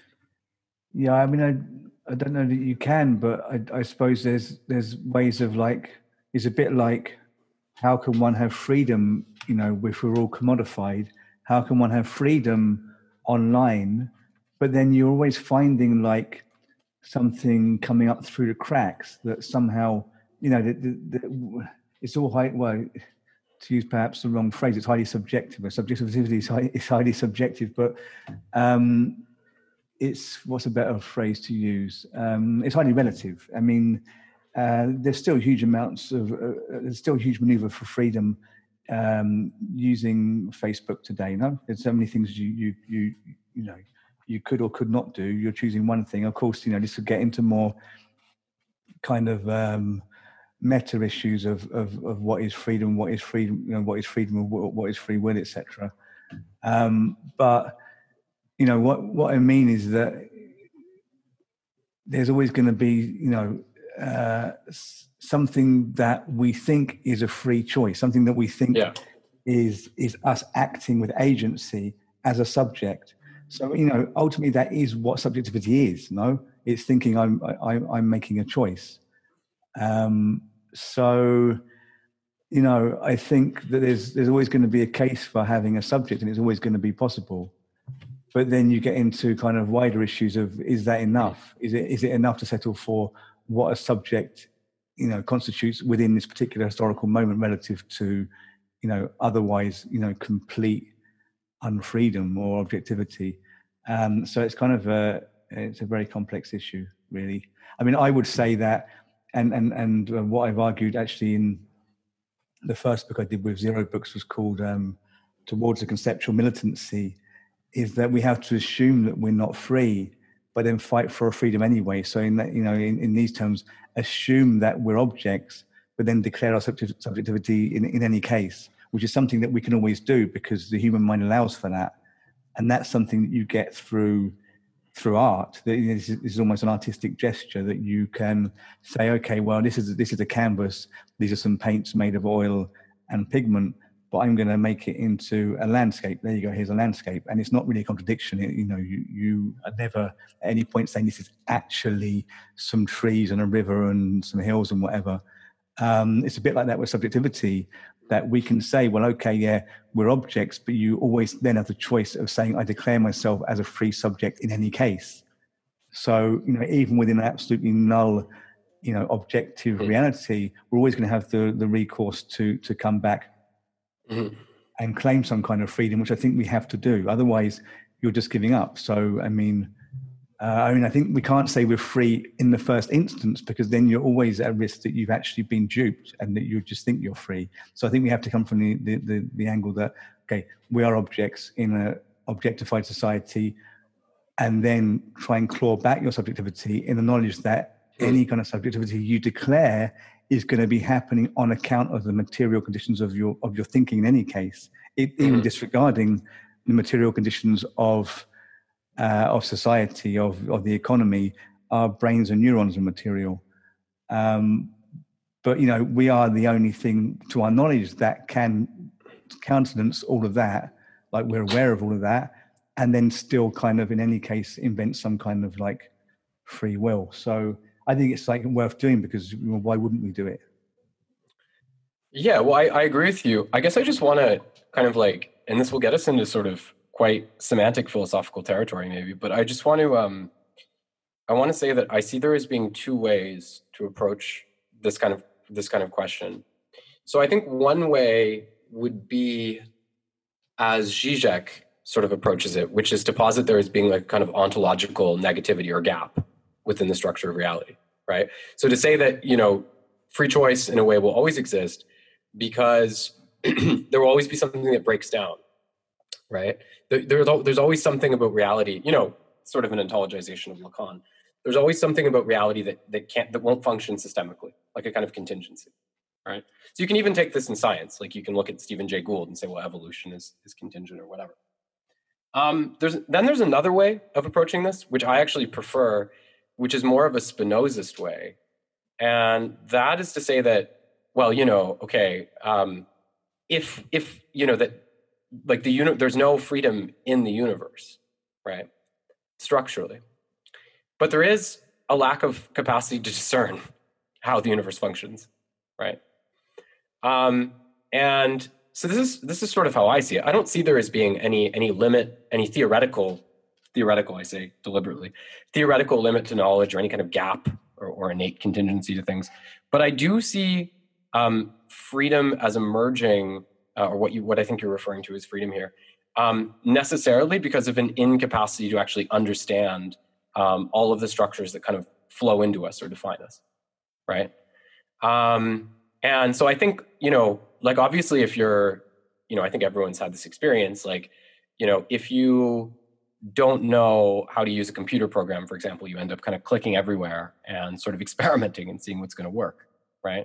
Speaker 6: yeah, I mean, I I don't know that you can, but I, I suppose there's there's ways of like, it's a bit like, how can one have freedom? You know, if we're all commodified, how can one have freedom online? But then you're always finding like something coming up through the cracks that somehow, you know, the, the, the, it's all high, well, to use perhaps the wrong phrase, it's highly subjective. Or subjectivity is highly, it's highly subjective, but um, it's, what's a better phrase to use? Um, it's highly relative. I mean, uh, there's still huge amounts of, uh, there's still huge maneuver for freedom um, using Facebook today. No, there's so many things you, you, you, you know, you could or could not do. You're choosing one thing. Of course, you know, this would get into more kind of um, meta issues of, of of what is freedom, what is freedom, you know, what is freedom, what is free will, et cetera. Um, but you know what what I mean is that there's always going to be, you know, uh, something that we think is a free choice, something that we think
Speaker 7: yeah. is
Speaker 6: is us acting with agency as a subject. So, you know, ultimately that is what subjectivity is, no? It's thinking I'm I, I'm making a choice. Um, so, you know, I think that there's there's always going to be a case for having a subject, and it's always going to be possible. But then you get into kind of wider issues of, is that enough? Is it is it enough to settle for what a subject, you know, constitutes within this particular historical moment relative to, you know, otherwise, you know, complete unfreedom or objectivity. Um, so it's kind of a, it's a very complex issue, really. I mean, I would say that, and and and what I've argued actually in the first book I did with Zero Books was called um, Towards a Conceptual Militancy, is that we have to assume that we're not free, but then fight for a freedom anyway. So in that, you know, in, in these terms, assume that we're objects, but then declare our subject, subjectivity in, in any case, which is something that we can always do because the human mind allows for that. And that's something that you get through through art. This is, this is almost an artistic gesture that you can say, okay, well, this is this is a canvas. These are some paints made of oil and pigment, but I'm going to make it into a landscape. There you go. Here's a landscape, and it's not really a contradiction. It, you know, you you are never at any point saying this is actually some trees and a river and some hills and whatever. Um, it's a bit like that with subjectivity, that we can say, well, okay, yeah, we're objects, but you always then have the choice of saying, I declare myself as a free subject in any case. So, you know, even within an absolutely null, you know, objective mm-hmm. reality, we're always going to have the, the recourse to to come back mm-hmm. and claim some kind of freedom, which I think we have to do. Otherwise, you're just giving up. So, I mean, Uh, I mean, I think we can't say we're free in the first instance, because then you're always at risk that you've actually been duped and that you just think you're free. So I think we have to come from the, the, the, the angle that, okay, we are objects in an objectified society, and then try and claw back your subjectivity in the knowledge that mm. any kind of subjectivity you declare is going to be happening on account of the material conditions of your of your thinking in any case, it, mm. even disregarding the material conditions of uh, of society, of, of the economy. Our brains and neurons are material. Um, but, you know, we are the only thing to our knowledge that can countenance all of that. Like, we're aware of all of that, and then still kind of, in any case, invent some kind of like free will. So I think it's like worth doing, because, you know, why wouldn't we do it?
Speaker 7: Yeah, well, I, I agree with you. I guess I just want to kind of like, and this will get us into sort of quite semantic philosophical territory maybe, but I just want to, um, I want to say that I see there as being two ways to approach this kind of, this kind of question. So I think one way would be as Zizek sort of approaches it, which is to posit there as being like kind of ontological negativity or gap within the structure of reality, right? So to say that, you know, free choice in a way will always exist because there will always be something that breaks down, right? There, there's, there's always something about reality, you know, sort of an ontologization of Lacan. There's always something about reality that, that can't, that won't function systemically, like a kind of contingency, right? So you can even take this in science, like you can look at Stephen Jay Gould and say, well, evolution is, is contingent or whatever. Um, there's, then there's another way of approaching this, which I actually prefer, which is more of a Spinozist way. And that is to say that, well, you know, okay, um, if, if, you know, that like the uni- there's no freedom in the universe, right? Structurally. But there is a lack of capacity to discern how the universe functions, right? Um, and so this is this is sort of how I see it. I don't see there as being any any limit, any theoretical, theoretical, I say deliberately, theoretical limit to knowledge or any kind of gap or, or innate contingency to things. But I do see um, freedom as emerging, uh, or what you what I think you're referring to as freedom here, um, necessarily because of an incapacity to actually understand um, all of the structures that kind of flow into us or define us, right? Um, and so I think, you know, like obviously if you're, you know, I think everyone's had this experience, like, you know, if you don't know how to use a computer program, for example, you end up kind of clicking everywhere and sort of experimenting and seeing what's going to work, right?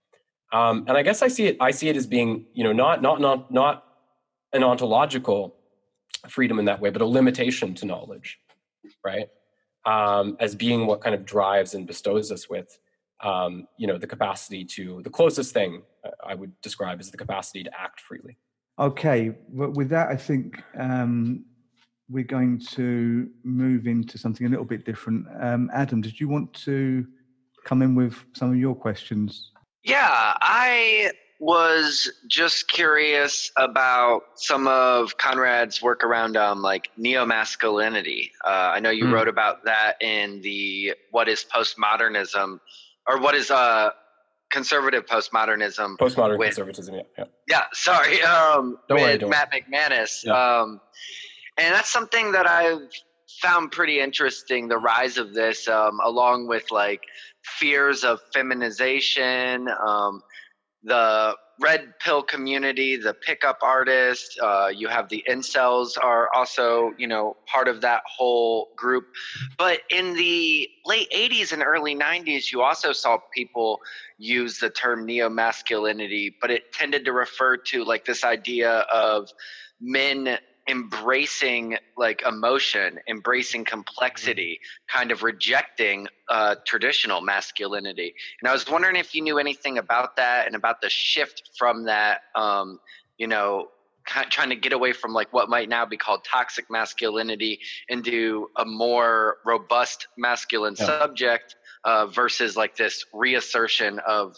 Speaker 7: Um, and I guess I see it, I see it as being, you know, not, not, not, not an ontological freedom in that way, but a limitation to knowledge, right? Um, as being what kind of drives and bestows us with, um, you know, the capacity to, the closest thing I would describe as the capacity to act freely.
Speaker 6: Okay, well, with that, I think um, we're going to move into something a little bit different. Um, Adam, did you want to come in with some of your questions?
Speaker 8: Yeah, I was just curious about some of Conrad's work around um, like neo-masculinity. Uh, I know you mm. wrote about that in the What is Postmodernism, or what is uh, conservative postmodernism?
Speaker 7: Postmodern
Speaker 8: with,
Speaker 7: conservatism, yeah. Yeah,
Speaker 8: yeah sorry, um,
Speaker 7: don't
Speaker 8: with
Speaker 7: worry, don't
Speaker 8: Matt
Speaker 7: worry.
Speaker 8: McManus.
Speaker 7: Yeah. Um,
Speaker 8: and that's something that I've found pretty interesting, the rise of this, um, along with like fears of feminization, um, the red pill community, the pickup artists, uh, you have the incels are also, you know, part of that whole group. But in the late eighties and early nineties, you also saw people use the term neo-masculinity, but it tended to refer to like this idea of men embracing like emotion, embracing complexity, kind of rejecting uh, traditional masculinity. And I was wondering if you knew anything about that and about the shift from that, um, you know, kind of trying to get away from like what might now be called toxic masculinity into a more robust masculine yeah. subject uh, versus like this reassertion of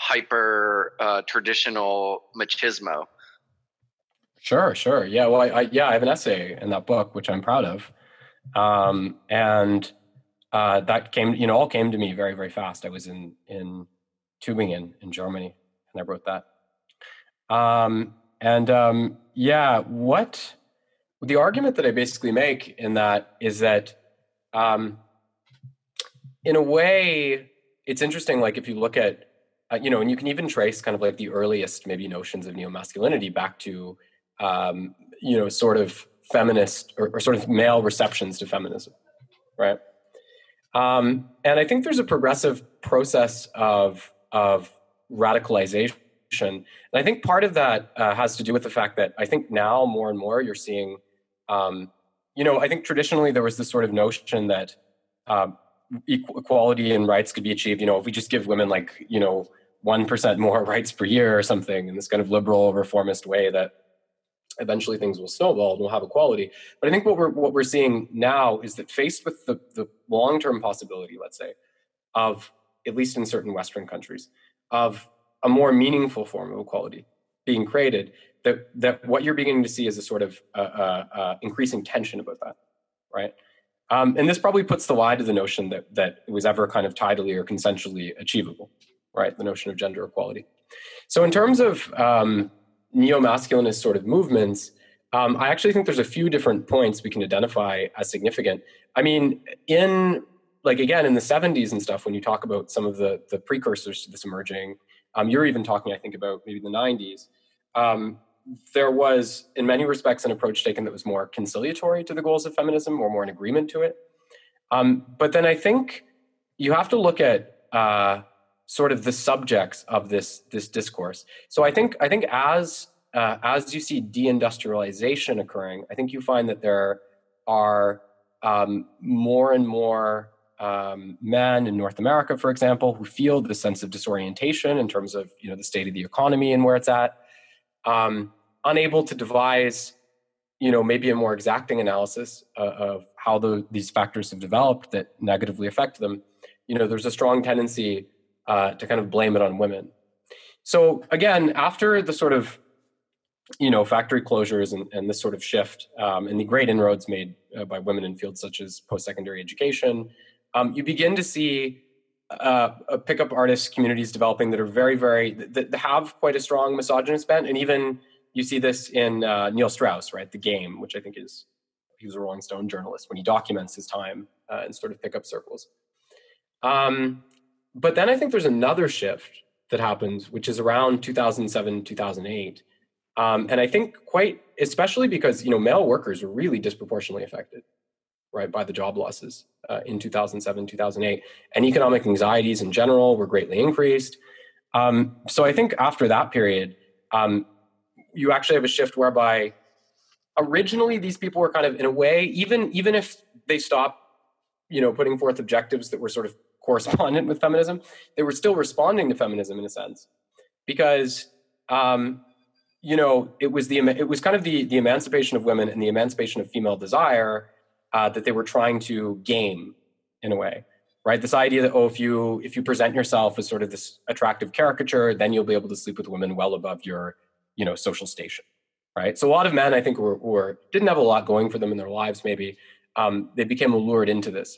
Speaker 8: hyper uh, traditional machismo.
Speaker 7: Sure, sure. Yeah, well, I, I yeah, I have an essay in that book, which I'm proud of. Um, and uh, that came, you know, all came to me very, very fast. I was in, in Tübingen in Germany, and I wrote that. Um, and um, yeah, what, the argument that I basically make in that is that um, in a way, it's interesting, like if you look at, uh, you know, and you can even trace kind of like the earliest maybe notions of neo-masculinity back to, Um, you know, sort of feminist or, or sort of male receptions to feminism, right? Um, and I think there's a progressive process of, of radicalization. And I think part of that uh, has to do with the fact that I think now more and more you're seeing, um, you know, I think traditionally there was this sort of notion that um, equality and rights could be achieved, you know, if we just give women like, you know, one percent more rights per year or something in this kind of liberal reformist way that eventually things will snowball and we'll have equality. But I think what we're what we're seeing now is that faced with the, the long-term possibility, let's say, of, at least in certain Western countries, of a more meaningful form of equality being created, that, that what you're beginning to see is a sort of uh, uh, uh, increasing tension about that, right? Um, and this probably puts the lie to the notion that, that it was ever kind of tidally or consensually achievable, right? The notion of gender equality. So in terms of um, neo-masculinist sort of movements, um, I actually think there's a few different points we can identify as significant. I mean, in, like, again, in the seventies and stuff, when you talk about some of the, the precursors to this emerging, um, you're even talking, I think, about maybe the nineties, um, there was, in many respects, an approach taken that was more conciliatory to the goals of feminism, or more in agreement to it. Um, but then I think you have to look at uh, sort of the subjects of this this discourse. So I think I think as uh, as you see deindustrialization occurring, I think you find that there are um, more and more um, men in North America, for example, who feel this sense of disorientation in terms of, you know, the state of the economy and where it's at. Um, unable to devise, you know, maybe a more exacting analysis uh, of how the, these factors have developed that negatively affect them. You know, there's a strong tendency uh, to kind of blame it on women. So again, after the sort of, you know, factory closures and, and this sort of shift um, and the great inroads made uh, by women in fields such as post-secondary education, um, you begin to see Uh, uh, pickup artist communities developing that are very, very, that, that have quite a strong misogynist bent. And even you see this in uh, Neil Strauss, right? The Game, which I think is, he was a Rolling Stone journalist when he documents his time uh, in sort of pickup circles. Um, but then I think there's another shift that happens, which is around two thousand seven, two thousand eight. Um, and I think quite, especially because, you know, male workers were really disproportionately affected, right, by the job losses uh, in two thousand seven, two thousand eight. And economic anxieties in general were greatly increased. Um, so I think after that period, um, you actually have a shift whereby originally these people were kind of, in a way, even, even if they stopped, you know, putting forth objectives that were sort of correspondent with feminism, they were still responding to feminism in a sense. Because, um, you know, it was the, it was kind of the, the emancipation of women and the emancipation of female desire Uh, that they were trying to game in a way, right? This idea that, oh, if you if you present yourself as sort of this attractive caricature, then you'll be able to sleep with women well above your, you know, social station, right? So a lot of men, I think, were, were didn't have a lot going for them in their lives, maybe. Um, they became allured into this.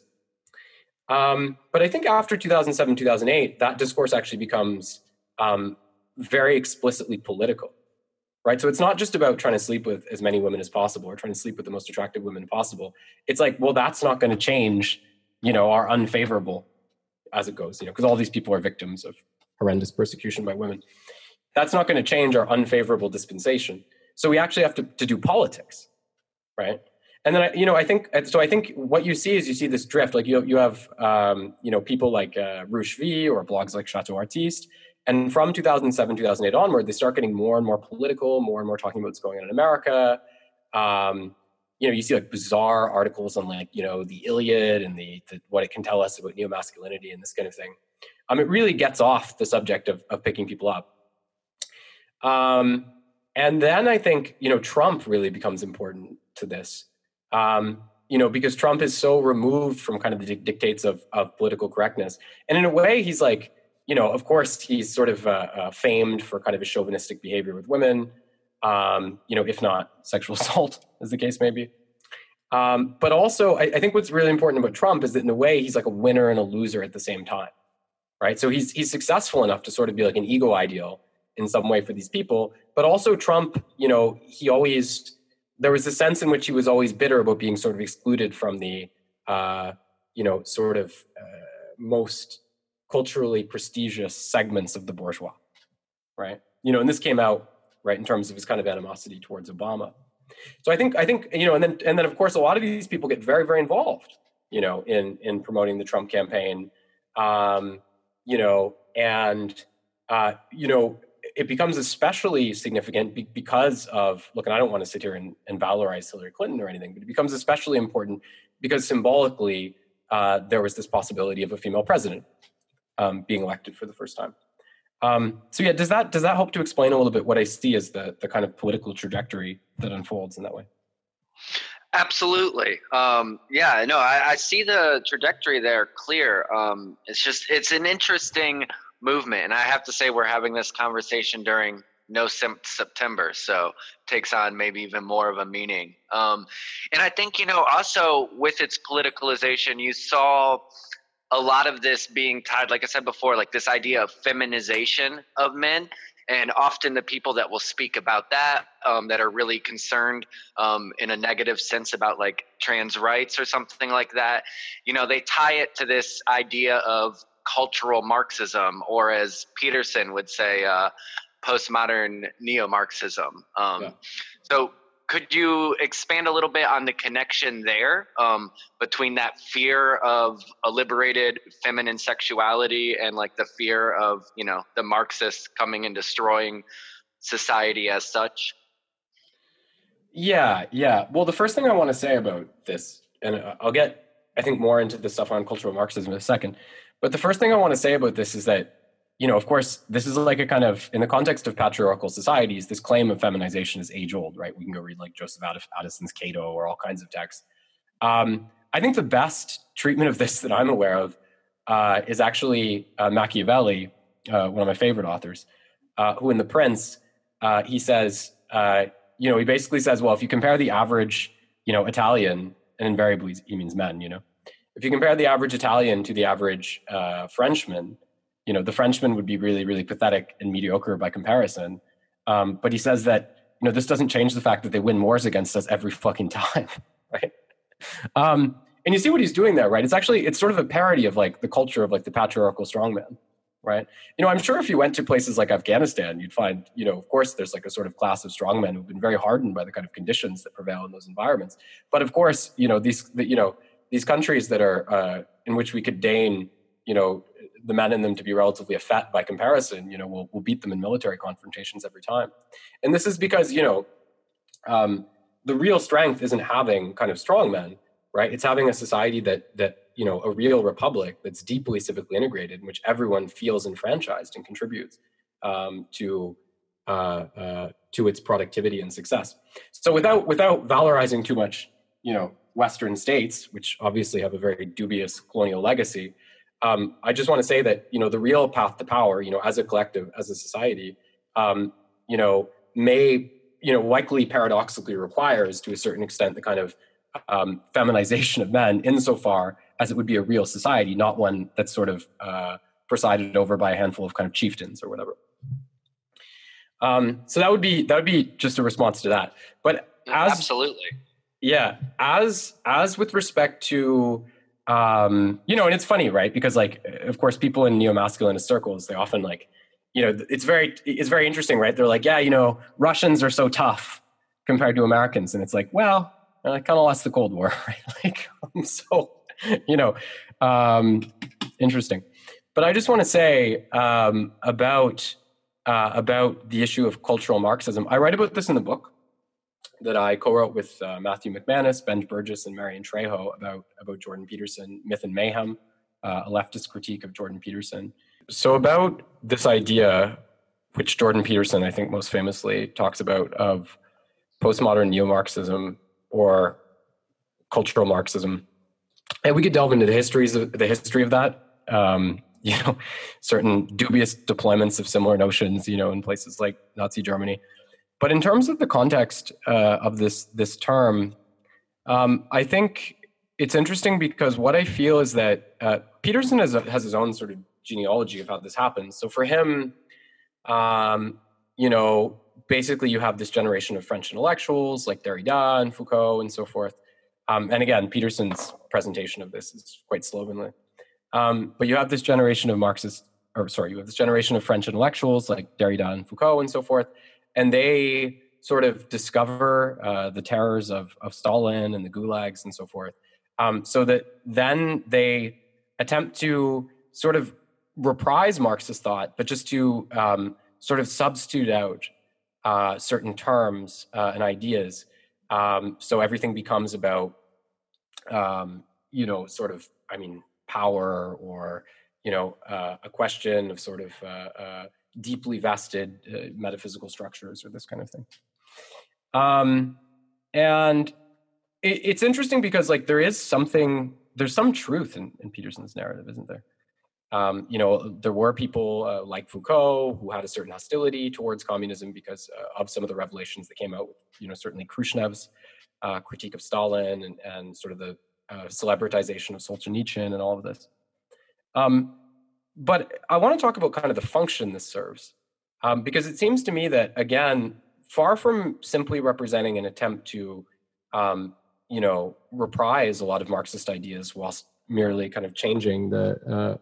Speaker 7: Um, but I think after two thousand seven, two thousand eight, that discourse actually becomes um, very explicitly political. Right. So it's not just about trying to sleep with as many women as possible or trying to sleep with the most attractive women possible. It's like, well, that's not going to change, you know, our unfavorable as it goes, you know, because all these people are victims of horrendous persecution by women. That's not going to change our unfavorable dispensation. So we actually have to, to do politics. Right. And then, you know, I think so I think what you see is you see this drift, like you, you have, um, you know, people like uh, Rouge V or blogs like Chateau Artiste. And from two thousand seven, two thousand eight onward, they start getting more and more political, more and more talking about what's going on in America. Um, you know, you see like bizarre articles on like, you know, the Iliad and the, the what it can tell us about neo-masculinity and this kind of thing. Um, it really gets off the subject of, of picking people up. Um, and then I think, you know, Trump really becomes important to this, um, you know, because Trump is so removed from kind of the dictates of, of political correctness. And in a way, he's like, you know, of course, he's sort of uh, uh, famed for kind of his chauvinistic behavior with women, um, you know, if not sexual assault, as the case may be. Um, but also, I, I think what's really important about Trump is that in a way, he's like a winner and a loser at the same time, right? So he's he's successful enough to sort of be like an ego ideal in some way for these people. But also Trump, you know, he always, there was a sense in which he was always bitter about being sort of excluded from the, uh, you know, sort of uh, most culturally prestigious segments of the bourgeois, right? You know, and this came out, right, in terms of his kind of animosity towards Obama. So I think I think you know, and then and then of course a lot of these people get very very involved, you know, in in promoting the Trump campaign, um, you know, and uh, you know, it becomes especially significant be- because of look, and I don't want to sit here and, and valorize Hillary Clinton or anything, but it becomes especially important because symbolically uh, there was this possibility of a female president um, being elected for the first time. Um, so yeah, does that does that help to explain a little bit what I see as the the kind of political trajectory that unfolds in that way?
Speaker 8: Absolutely. Um, yeah, no, I, I see the trajectory there clear. Um, it's just it's an interesting movement, and I have to say we're having this conversation during No Sim- September, so takes on maybe even more of a meaning. Um, and I think you know also with its politicalization, you saw a lot of this being tied, like I said before, like this idea of feminization of men. And often the people that will speak about that, um, that are really concerned um, in a negative sense about like trans rights or something like that, you know, they tie it to this idea of cultural Marxism, or as Peterson would say, uh, postmodern neo-Marxism. Um, yeah. So could you expand a little bit on the connection there um, between that fear of a liberated feminine sexuality and like the fear of, you know, the Marxists coming and destroying society as such?
Speaker 7: Yeah, yeah. Well, the first thing I want to say about this, and I'll get, I think, more into the stuff on cultural Marxism in a second, but the first thing I want to say about this is that, you know, of course, this is like a kind of, in the context of patriarchal societies, this claim of feminization is age old, right? We can go read like Joseph Addison's Cato or all kinds of texts. Um, I think the best treatment of this that I'm aware of uh, is actually uh, Machiavelli, uh, one of my favorite authors, uh, who in The Prince, uh, he says, uh, you know, he basically says, well, if you compare the average, you know, Italian, and invariably he means men, you know, if you compare the average Italian to the average uh, Frenchman, you know, the Frenchman would be really, really pathetic and mediocre by comparison. Um, but he says that, you know, this doesn't change the fact that they win wars against us every fucking time, right? Um, and you see what he's doing there, right? It's actually, it's sort of a parody of like the culture of like the patriarchal strongman, right? You know, I'm sure if you went to places like Afghanistan, you'd find, you know, of course, there's like a sort of class of strongmen who've been very hardened by the kind of conditions that prevail in those environments. But of course, you know, these, the, you know, these countries that are, uh, in which we could deign, you know, the men in them to be relatively effete by comparison, you know, we'll, we'll beat them in military confrontations every time. And this is because, you know, um, the real strength isn't having kind of strong men, right? It's having a society that, that, you know, a real republic that's deeply civically integrated, in which everyone feels enfranchised and contributes um, to, uh, uh, to its productivity and success. So without, without valorizing too much, you know, Western states, which obviously have a very dubious colonial legacy, Um, I just want to say that, you know, the real path to power, you know, as a collective, as a society, um, you know, may, you know, likely paradoxically requires to a certain extent the kind of um, feminization of men insofar as it would be a real society, not one that's sort of uh, presided over by a handful of kind of chieftains or whatever. Um, so that would be, that would be just a response to that. But as,
Speaker 8: absolutely.
Speaker 7: Yeah. As, as with respect to, Um, you know, and it's funny, right? Because like, of course, people in neo-masculinist circles, they often like, you know, it's very, it's very interesting, right? They're like, yeah, you know, Russians are so tough compared to Americans. And it's like, well, I kind of lost the Cold War, right? Like, um, so, you know, um, interesting. But I just want to say um, about, uh, about the issue of cultural Marxism. I write about this in the book that I co-wrote with uh, Matthew McManus, Ben Burgess, and Marion Trejo about, about Jordan Peterson, Myth and Mayhem, uh, a leftist critique of Jordan Peterson. So about this idea, which Jordan Peterson, I think most famously talks about, of postmodern neo-Marxism or cultural Marxism. And we could delve into the histories of the history of that. Um, you know, certain dubious deployments of similar notions, you know, in places like Nazi Germany. But in terms of the context uh, of this this term, um, I think it's interesting because what I feel is that uh, Peterson has, a, has his own sort of genealogy of how this happens. So for him, um, you know, basically you have this generation of French intellectuals like Derrida and Foucault and so forth. Um, and again, Peterson's presentation of this is quite slovenly. Um, but you have this generation of Marxist, or sorry, you have this generation of French intellectuals like Derrida and Foucault and so forth. And they sort of discover uh, the terrors of, of Stalin and the gulags and so forth, um, so that then they attempt to sort of reprise Marxist thought, but just to um, sort of substitute out uh, certain terms uh, and ideas. Um, so everything becomes about, um, you know, sort of, I mean, power, or, you know, uh, a question of sort of uh, uh, deeply vested uh, metaphysical structures or this kind of thing. Um, and it, it's interesting because, like, there is something, there's some truth in, in Peterson's narrative, isn't there? Um, you know, there were people uh, like Foucault who had a certain hostility towards communism because uh, of some of the revelations that came out, you know, certainly Khrushchev's uh, critique of Stalin and, and sort of the uh, celebritization of Solzhenitsyn and all of this. Um, but I want to talk about kind of the function this serves, um, because it seems to me that, again, far from simply representing an attempt to, um, you know, reprise a lot of Marxist ideas whilst merely kind of changing the uh,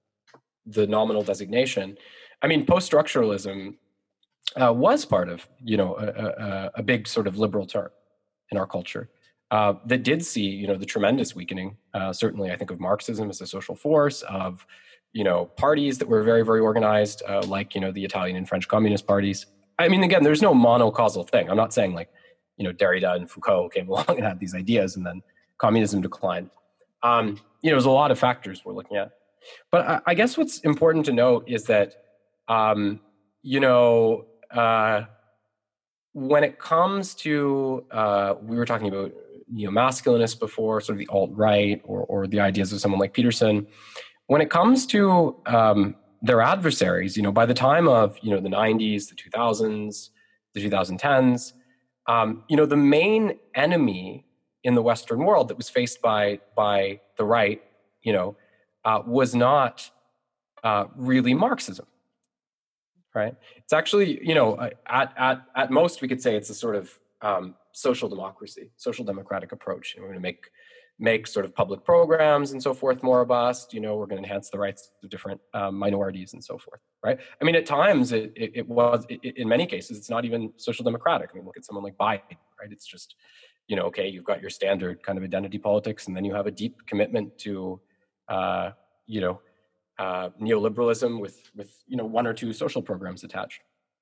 Speaker 7: the nominal designation. I mean, post-structuralism uh, was part of, you know, a, a, a big sort of liberal term in our culture uh, that did see, you know, the tremendous weakening, uh, certainly I think of Marxism as a social force, of, you know, parties that were very, very organized, uh, like, you know, the Italian and French communist parties. I mean, again, there's no monocausal thing. I'm not saying like, you know, Derrida and Foucault came along and had these ideas and then communism declined. Um, you know, there's a lot of factors we're looking at. But I, I guess what's important to note is that, um, you know, uh, when it comes to, uh, we were talking about neo-masculinists before, sort of the alt-right, or, or the ideas of someone like Peterson. When it comes to um, their adversaries, you know, by the time of, you know, the nineties, the two thousands, the twenty tens, um, you know, the main enemy in the Western world that was faced by by the right, you know, uh, was not uh, really Marxism, right? It's actually, you know, at at at most we could say it's a sort of um, social democracy, social democratic approach. You know, we're going to make make sort of public programs and so forth more robust. You know, we're going to enhance the rights of different um, minorities and so forth, right? I mean, at times it, it, it was, it, in many cases, it's not even social democratic. I mean, look at someone like Biden, right? It's just, you know, okay, you've got your standard kind of identity politics, and then you have a deep commitment to, uh, you know, uh, neoliberalism with, with, you know, one or two social programs attached.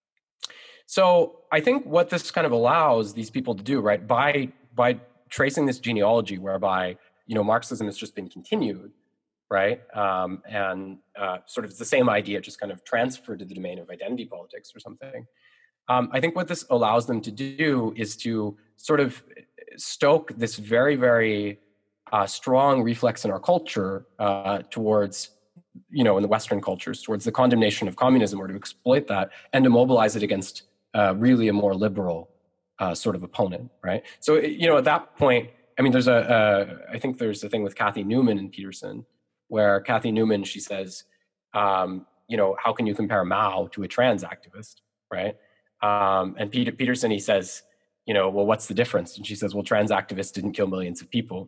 Speaker 7: So I think what this kind of allows these people to do, right, by by tracing this genealogy whereby, you know, Marxism has just been continued, right, um, and uh, sort of it's the same idea, just kind of transferred to the domain of identity politics or something. Um, I think what this allows them to do is to sort of stoke this very, very uh, strong reflex in our culture uh, towards, you know, in the Western cultures, towards the condemnation of communism, or to exploit that and to mobilize it against uh, really a more liberal uh, sort of opponent, right? So, you know, at that point, I mean, there's a, a I think there's a thing with Cathy Newman and Peterson, where Cathy Newman, she says, um, you know, how can you compare Mao to a trans activist, right? Um, and Peter Peterson, he says, you know, well, what's the difference? And she says, well, trans activists didn't kill millions of people.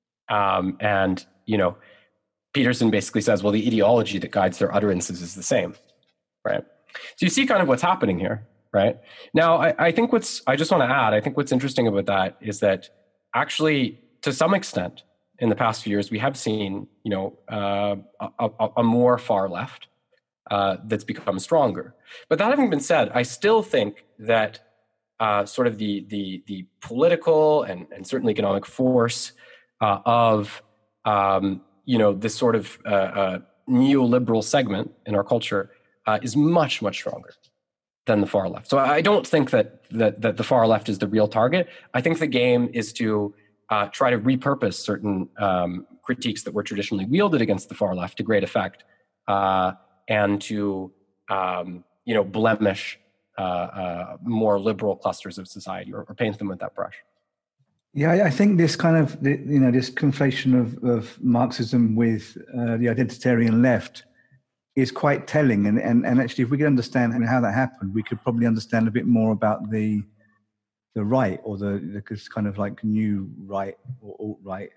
Speaker 7: Um, and, you know, Peterson basically says, well, the ideology that guides their utterances is the same, right? So you see kind of what's happening here, right? Now, I, I think what's, I just want to add, I think what's interesting about that is that actually, to some extent, in the past few years, we have seen, you know, uh, a, a, a more far left uh, that's become stronger. But that having been said, I still think that uh, sort of the the the political and, and certainly economic force uh, of um, you know, this sort of uh, uh, neoliberal segment in our culture uh, is much, much stronger than the far left. So I don't think that, that that the far left is the real target. I think the game is to uh, try to repurpose certain um, critiques that were traditionally wielded against the far left to great effect, uh, and to um, you know, blemish uh, uh, more liberal clusters of society, or, or paint them with that brush.
Speaker 6: Yeah, I think this kind of, you know, this conflation of, of Marxism with uh, the identitarian left is quite telling. And, and, and actually, if we could understand how that happened, we could probably understand a bit more about the the right, or the, the kind of like new right or alt-right.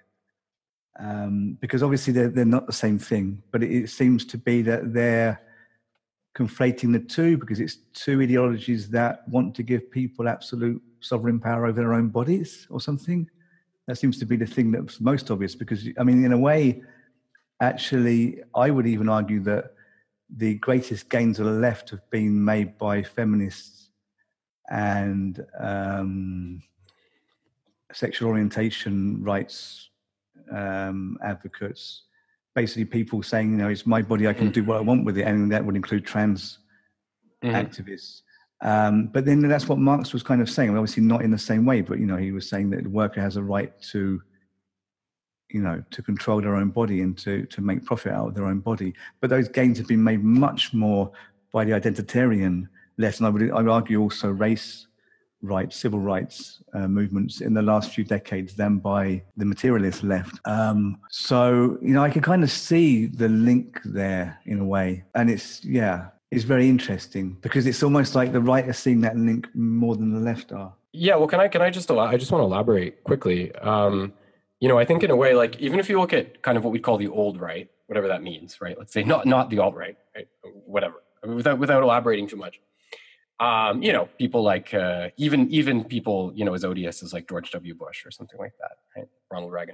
Speaker 6: Um, because obviously they're, they're not the same thing, but it, it seems to be that they're conflating the two because it's two ideologies that want to give people absolute sovereign power over their own bodies or something? That seems to be the thing that's most obvious because, I mean, in a way, actually, I would even argue that the greatest gains of the left have been made by feminists and um, sexual orientation rights um, advocates. Basically, people saying, you know, it's my body, I can do what I want with it, and that would include trans mm-hmm. activists. Um, but then that's what Marx was kind of saying. Obviously, not in the same way, but you know, he was saying that the worker has a right to, you know, to control their own body and to to make profit out of their own body. But those gains have been made much more by the identitarian left, and I would I would argue also race rights, civil rights uh, movements in the last few decades than by the materialist left. Um, so, you know, I can kind of see the link there in a way. And it's, yeah, it's very interesting because it's almost like the right are seeing that link more than the left are.
Speaker 7: Yeah, well, can I can I just, I just want to elaborate quickly. Um, you know, I think in a way, like, even if you look at kind of what we call the old right, whatever that means, right? Let's say not not the alt-right, right? Whatever, I mean, without without elaborating too much. Um, you know, people like, uh, even even people, you know, as odious as like George W. Bush or something like that, right? Ronald Reagan.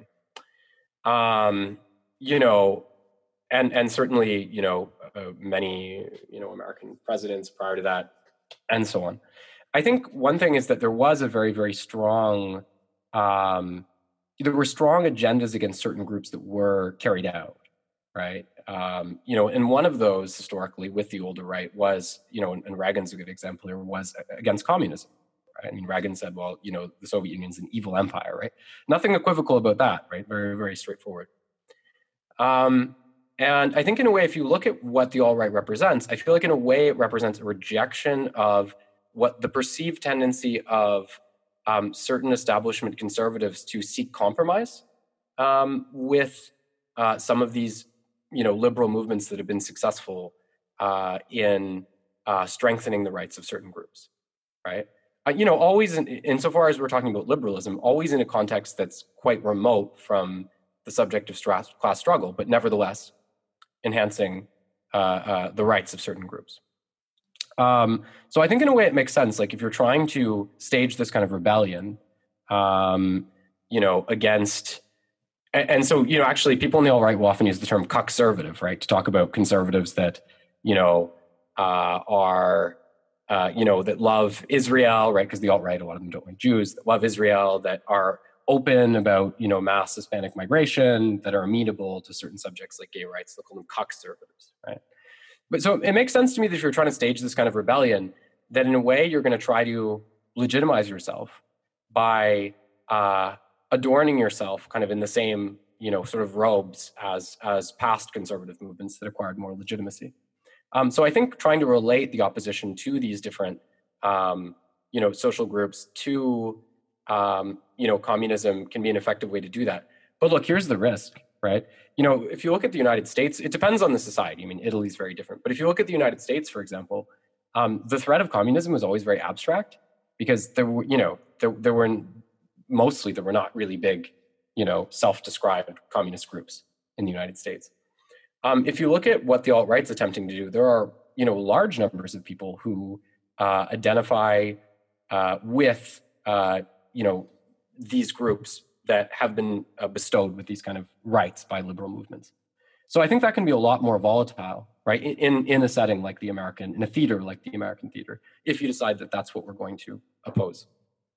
Speaker 7: Um, you know, and and certainly, you know, uh, many, you know, American presidents prior to that, and so on. I think one thing is that there was a very, very strong, um, there were strong agendas against certain groups that were carried out, right? Um, you know, and one of those historically with the older right was, you know, and, and Reagan's a good example here, was against communism, right? I mean, Reagan said, well, you know, the Soviet Union's an evil empire, right? Nothing equivocal about that, right? Very, very straightforward. Um, and I think in a way, if you look at what the alt-right represents, I feel like in a way it represents a rejection of what the perceived tendency of um, certain establishment conservatives to seek compromise um, with uh, some of these, you know, liberal movements that have been successful uh, in uh, strengthening the rights of certain groups, right? Uh, you know, always in, insofar as we're talking about liberalism, always in a context that's quite remote from the subject of stra- class struggle, but nevertheless enhancing uh, uh, the rights of certain groups. Um, so I think in a way it makes sense. Like if you're trying to stage this kind of rebellion, um, you know, against And so, you know, actually people in the alt-right will often use the term cuck-servative, right, to talk about conservatives that, you know, uh, are, uh, you know, that love Israel, right, because the alt-right, a lot of them don't like Jews, that love Israel, that are open about, you know, mass Hispanic migration, that are amenable to certain subjects like gay rights. They'll call them cuck-servatives, right? But so it makes sense to me that if you're trying to stage this kind of rebellion, that in a way you're going to try to legitimize yourself by uh, adorning yourself kind of in the same, you know, sort of robes as as past conservative movements that acquired more legitimacy. Um, so I think trying to relate the opposition to these different, um, you know, social groups to, um, you know, communism can be an effective way to do that. But look, here's the risk, right? You know, if you look at the United States, it depends on the society. I mean, Italy's very different. But if you look at the United States, for example, um, the threat of communism was always very abstract because there were, you know, there, there were mostly there were not really big, you know, self-described communist groups in the United States. Um, if you look at what the alt-right's attempting to do, there are, you know, large numbers of people who uh, identify uh, with, uh, you know, these groups that have been uh, bestowed with these kind of rights by liberal movements. So I think that can be a lot more volatile, right, in, in a setting like the American, in a theater like the American theater, if you decide that that's what we're going to oppose.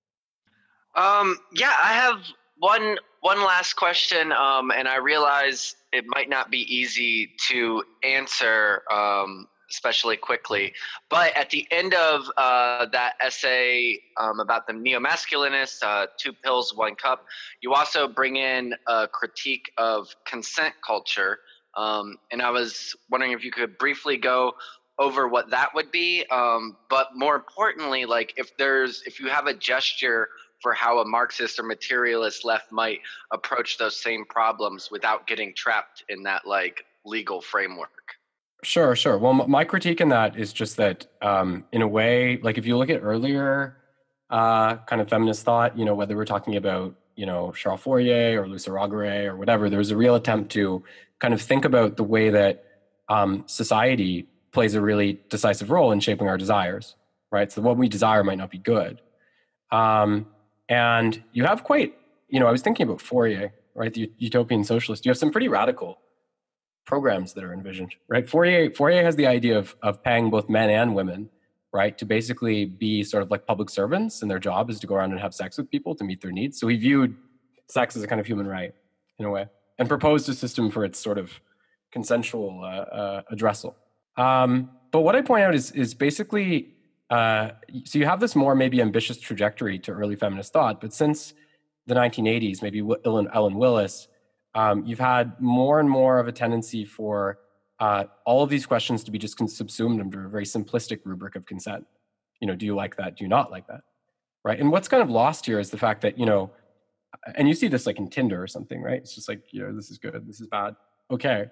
Speaker 8: Um, yeah, I have one one last question, um, and I realize it might not be easy to answer, um, especially quickly. But at the end of uh, that essay um, about the neo-masculinists, uh, Two Pills, One Cup, you also bring in a critique of consent culture. Um, and I was wondering if you could briefly go over what that would be. Um, but more importantly, like if there's if you have a gesture for how a Marxist or materialist left might approach those same problems without getting trapped in that like legal framework.
Speaker 7: Sure, sure. Well, my critique in that is just that, um, in a way, like if you look at earlier uh, kind of feminist thought, you know, whether we're talking about, you know, Charles Fourier or Luce Iragaray or whatever, there was a real attempt to kind of think about the way that um, society plays a really decisive role in shaping our desires, right? So what we desire might not be good. Um, and you have quite, you know, I was thinking about Fourier, right? The utopian socialist. You have some pretty radical programs that are envisioned, right? Fourier, Fourier has the idea of, of paying both men and women, right, to basically be sort of like public servants, and their job is to go around and have sex with people to meet their needs. So he viewed sex as a kind of human right, in a way, and proposed a system for its sort of consensual uh, uh, addressal. Um, but what I point out is, is basically, uh, so you have this more maybe ambitious trajectory to early feminist thought, but since the nineteen eighties, maybe Ellen, Ellen Willis, um, you've had more and more of a tendency for uh, all of these questions to be just subsumed under a very simplistic rubric of consent. You know, do you like that? Do you not like that? Right? And what's kind of lost here is the fact that, you know, and you see this like in Tinder or something, right? It's just like, you know, this is good, this is bad. Okay.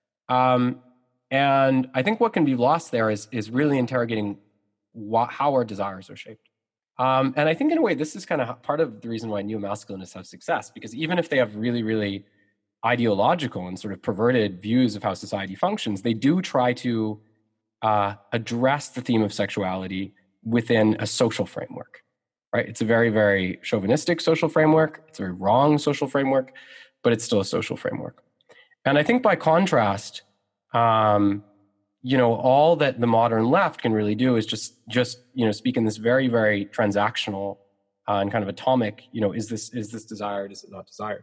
Speaker 7: Um, and I think what can be lost there is, is really interrogating what, how our desires are shaped. Um, and I think in a way, this is kind of part of the reason why neo-masculinists have success, because even if they have really, really ideological and sort of perverted views of how society functions, they do try to uh, address the theme of sexuality within a social framework, right? It's a very, very chauvinistic social framework. It's a very wrong social framework, but it's still a social framework. And I think by contrast, um, you know, all that the modern left can really do is just, just you know, speak in this very, very transactional uh, and kind of atomic, you know, is this, is this desired, is it not desired?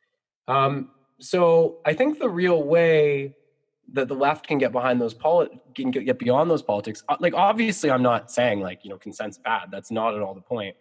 Speaker 7: Um, so I think the real way that the left can get behind those politics, can get beyond those politics, like obviously I'm not saying like, you know, consent's bad. That's not at all the point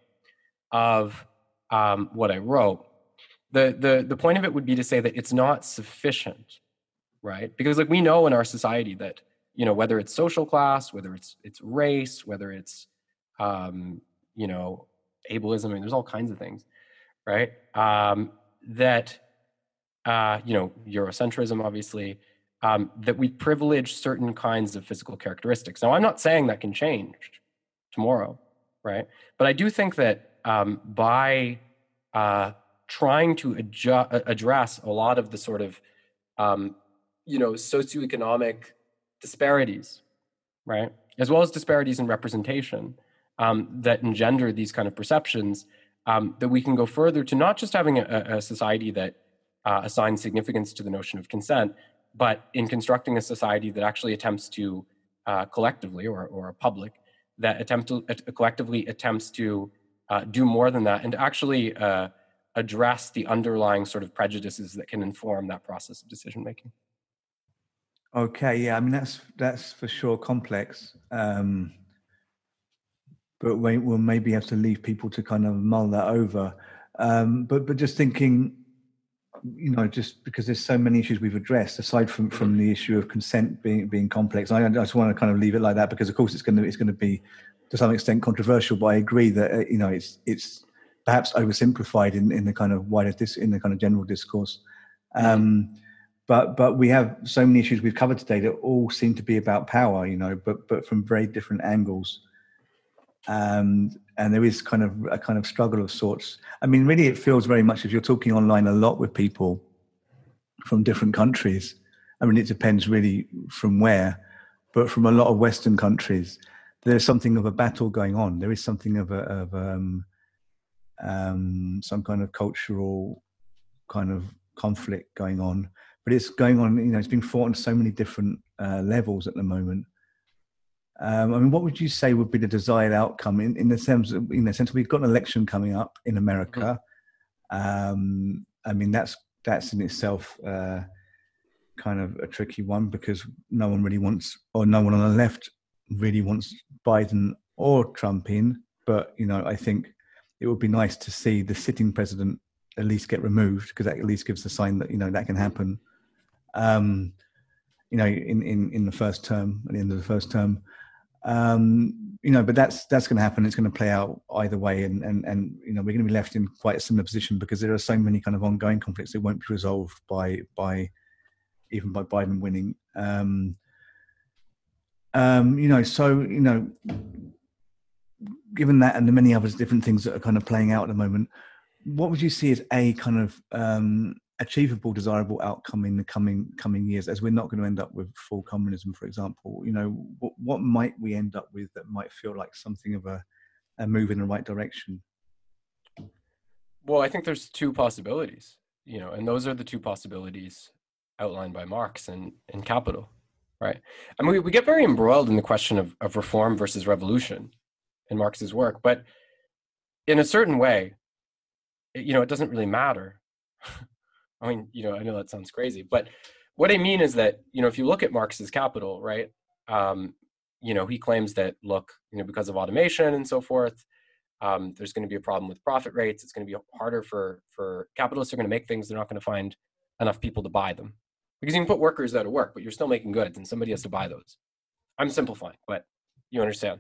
Speaker 7: of um, what I wrote. The, the, the point of it would be to say that it's not sufficient, right? Because like we know in our society that, you know, whether it's social class, whether it's it's race, whether it's, um, you know, ableism, I mean, there's all kinds of things, right? Um, that, uh, you know, Eurocentrism, obviously, um, that we privilege certain kinds of physical characteristics. Now, I'm not saying that can change tomorrow, right? But I do think that um, by uh, trying to adju- address a lot of the sort of, um, you know, socioeconomic disparities, right? As well as disparities in representation um, that engender these kind of perceptions, um, that we can go further to not just having a, a society that uh, assigns significance to the notion of consent, but in constructing a society that actually attempts to uh, collectively, or, or a public, that attempt to, uh, collectively attempts to uh, do more than that and actually uh, address the underlying sort of prejudices that can inform that process of decision-making.
Speaker 6: Okay, yeah, I mean, that's that's for sure complex, um, but we, we'll maybe have to leave people to kind of mull that over. Um, but but just thinking, you know, just because there's so many issues we've addressed, aside from, from the issue of consent being being complex, I, I just want to kind of leave it like that because, of course, it's going to it's going to be to some extent controversial. But I agree that uh, you know it's it's perhaps oversimplified in, in the kind of wider dis, in the kind of general discourse. Um, But but we have so many issues we've covered today that all seem to be about power, you know, but but from very different angles. Um, and there is kind of a kind of struggle of sorts. I mean, really, it feels very much as you're talking online a lot with people from different countries. I mean, it depends really from where, but from a lot of Western countries, there's something of a battle going on. There is something of a of um, um, some kind of cultural kind of conflict going on. But it's going on, you know, it's being fought on so many different uh, levels at the moment. Um, I mean, what would you say would be the desired outcome in, in the sense of, in the sense we've got an election coming up in America. Um, I mean, that's that's in itself uh, kind of a tricky one because no one really wants, or no one on the left really wants Biden or Trump in. But, you know, I think it would be nice to see the sitting president at least get removed because that at least gives the sign that, you know, that can happen. Um, you know, in, in, in the first term, at the end of the first term, um, you know, but that's that's going to happen. It's going to play out either way, and and and you know, we're going to be left in quite a similar position because there are so many kind of ongoing conflicts that won't be resolved by by even by Biden winning. Um, um, you know, so you know, given that and the many other different things that are kind of playing out at the moment, what would you see as a kind of um, achievable, desirable outcome in the coming coming years, as we're not going to end up with full communism, for example. You know, what, what might we end up with that might feel like something of a, a move in the right direction?
Speaker 7: Well, I think there's two possibilities, you know, and those are the two possibilities outlined by Marx in, in Capital, right? I mean, we, we get very embroiled in the question of, of reform versus revolution in Marx's work, but in a certain way, it, you know, it doesn't really matter. I mean, you know, I know that sounds crazy, but what I mean is that, you know, if you look at Marx's Capital, right, um, you know, he claims that, look, you know, because of automation and so forth, um, there's going to be a problem with profit rates. It's going to be harder for, for capitalists are going to make things. They're not going to find enough people to buy them because you can put workers out of work, but you're still making goods and somebody has to buy those. I'm simplifying, but you understand.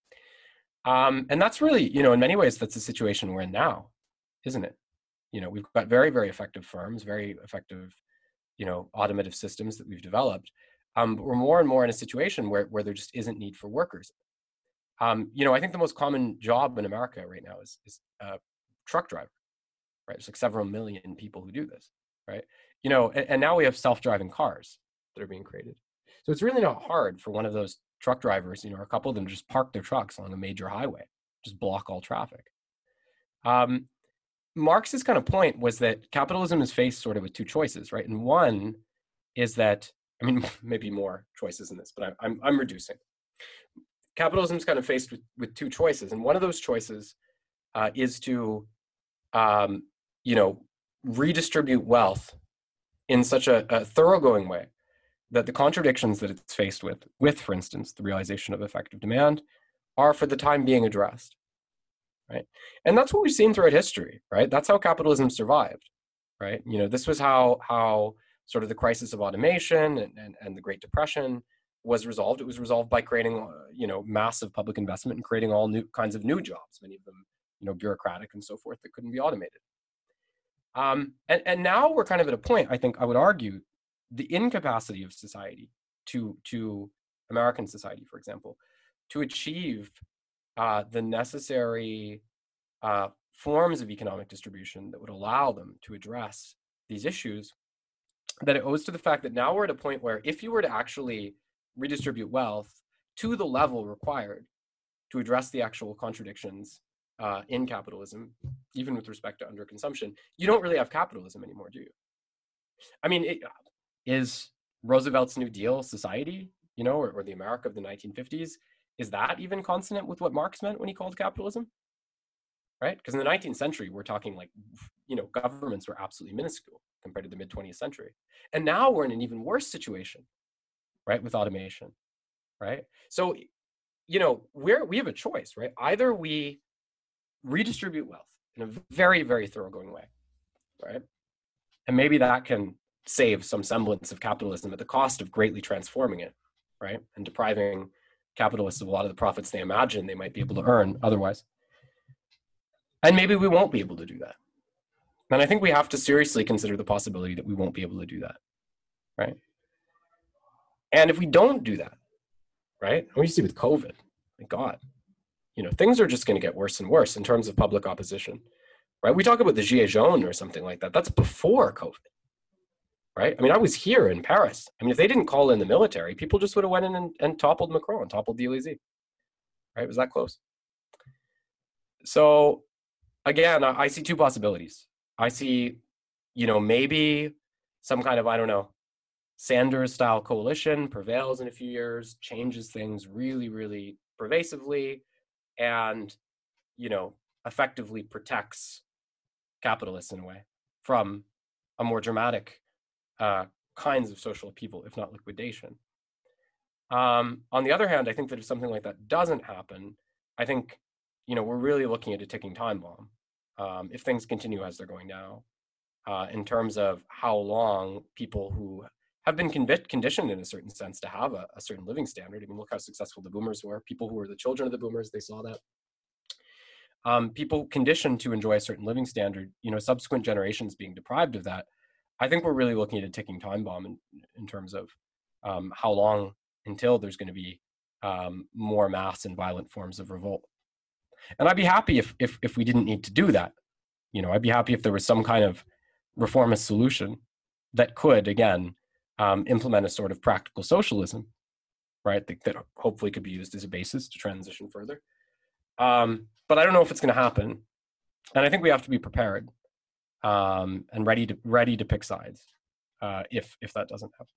Speaker 7: Um, and that's really, you know, in many ways, that's the situation we're in now, isn't it? You know, we've got very, very effective firms, very effective, you know, automotive systems that we've developed. Um, but we're more and more in a situation where, where there just isn't need for workers. Um, you know, I think the most common job in America right now is, is a truck driver, right? There's like several million people who do this, right? You know, and, and now we have self-driving cars that are being created. So it's really not hard for one of those truck drivers, you know, or a couple of them just park their trucks along a major highway, just block all traffic. Um, Marx's kind of point was that capitalism is faced sort of with two choices, right? And one is that, I mean, maybe more choices in this, but I'm, I'm, I'm reducing. Capitalism is kind of faced with, with two choices. And one of those choices uh, is to, um, you know, redistribute wealth in such a, a thoroughgoing way that the contradictions that it's faced with, with, for instance, the realization of effective demand, are for the time being addressed. Right? And that's what we've seen throughout history, right? That's how capitalism survived, right? You know, this was how how sort of the crisis of automation and, and, and the Great Depression was resolved. It was resolved by creating, uh, you know, massive public investment and creating all new kinds of new jobs, many of them, you know, bureaucratic and so forth, that couldn't be automated. Um, and, and now we're kind of at a point, I think I would argue, the incapacity of society to, to American society, for example, to achieve Uh, the necessary uh, forms of economic distribution that would allow them to address these issues, that it owes to the fact that now we're at a point where if you were to actually redistribute wealth to the level required to address the actual contradictions uh, in capitalism, even with respect to underconsumption, you don't really have capitalism anymore, do you? I mean, it, is Roosevelt's New Deal society, you know, or, or the America of the nineteen fifties, is that even consonant with what Marx meant when he called capitalism? Right? Because in the nineteenth century, we're talking like, you know, governments were absolutely minuscule compared to the mid twentieth century. And now we're in an even worse situation, right? With automation, right? So, you know, we're, we have a choice, right? Either we redistribute wealth in a very, very thoroughgoing way, right? And maybe that can save some semblance of capitalism at the cost of greatly transforming it, right? And depriving capitalists of a lot of the profits they imagine they might be able to earn otherwise. And maybe we won't be able to do that. And I think we have to seriously consider the possibility that we won't be able to do that, right? And if we don't do that, right? We see with COVID, my God, you know, things are just going to get worse and worse in terms of public opposition, right? We talk about the Gilets jaunes or something like that. That's before COVID, right? I mean, I was here in Paris. I mean, if they didn't call in the military, people just would have went in and, and toppled Macron, toppled the Élysée, right? It was that close. So again, I, I see two possibilities. I see, you know, maybe some kind of, I don't know, Sanders-style coalition prevails in a few years, changes things really, really pervasively, and, you know, effectively protects capitalists in a way from a more dramatic uh, kinds of social upheaval, if not liquidation. Um, on the other hand, I think that if something like that doesn't happen, I think, you know, we're really looking at a ticking time bomb. Um, if things continue as they're going now, uh, in terms of how long people who have been convict, conditioned in a certain sense to have a, a certain living standard. I mean, look how successful the boomers were. People who were the children of the boomers, they saw that. Um, people conditioned to enjoy a certain living standard, you know, subsequent generations being deprived of that. I think we're really looking at a ticking time bomb in, in terms of um, how long until there's going to be um, more mass and violent forms of revolt. And I'd be happy if, if, if we didn't need to do that. You know, I'd be happy if there was some kind of reformist solution that could, again, um, implement a sort of practical socialism, right? That, that hopefully could be used as a basis to transition further. Um, but I don't know if it's going to happen. And I think we have to be prepared um, and ready to ready to pick sides uh, if if that doesn't happen.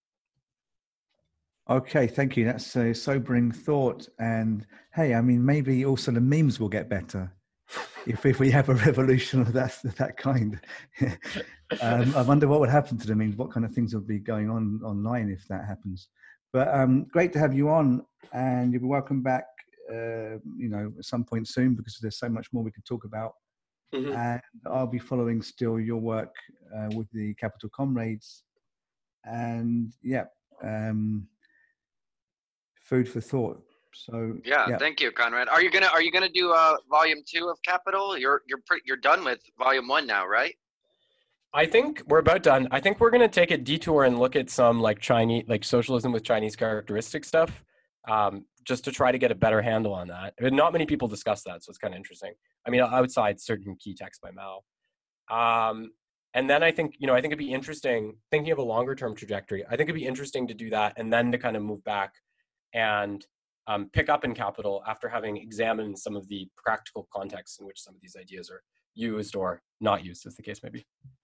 Speaker 6: Okay, thank you. That's a sobering thought. And hey, I mean, maybe also the memes will get better if if we have a revolution of that that kind. um, I wonder what would happen to the memes. What kind of things will be going on online if that happens? But um, great to have you on, and you'll be welcome back. Uh, you know, at some point soon, because there's so much more we could talk about. Mm-hmm. And I'll be following still your work uh, with the Capital Comrades, and yeah, um, food for thought. So
Speaker 8: yeah, yeah, thank you, Conrad. Are you gonna Are you gonna do uh, volume two of Capital? You're you're pretty, you're done with volume one now, right?
Speaker 7: I think we're about done. I think we're gonna take a detour and look at some like Chinese, like socialism with Chinese characteristic stuff. Um, just to try to get a better handle on that. Not many people discuss that, so it's kind of interesting. I mean, outside certain key texts by Mao. Um, and then I think, you know, I think it'd be interesting, thinking of a longer term trajectory, I think it'd be interesting to do that and then to kind of move back and um, pick up in Capital after having examined some of the practical contexts in which some of these ideas are used or not used, as the case may be.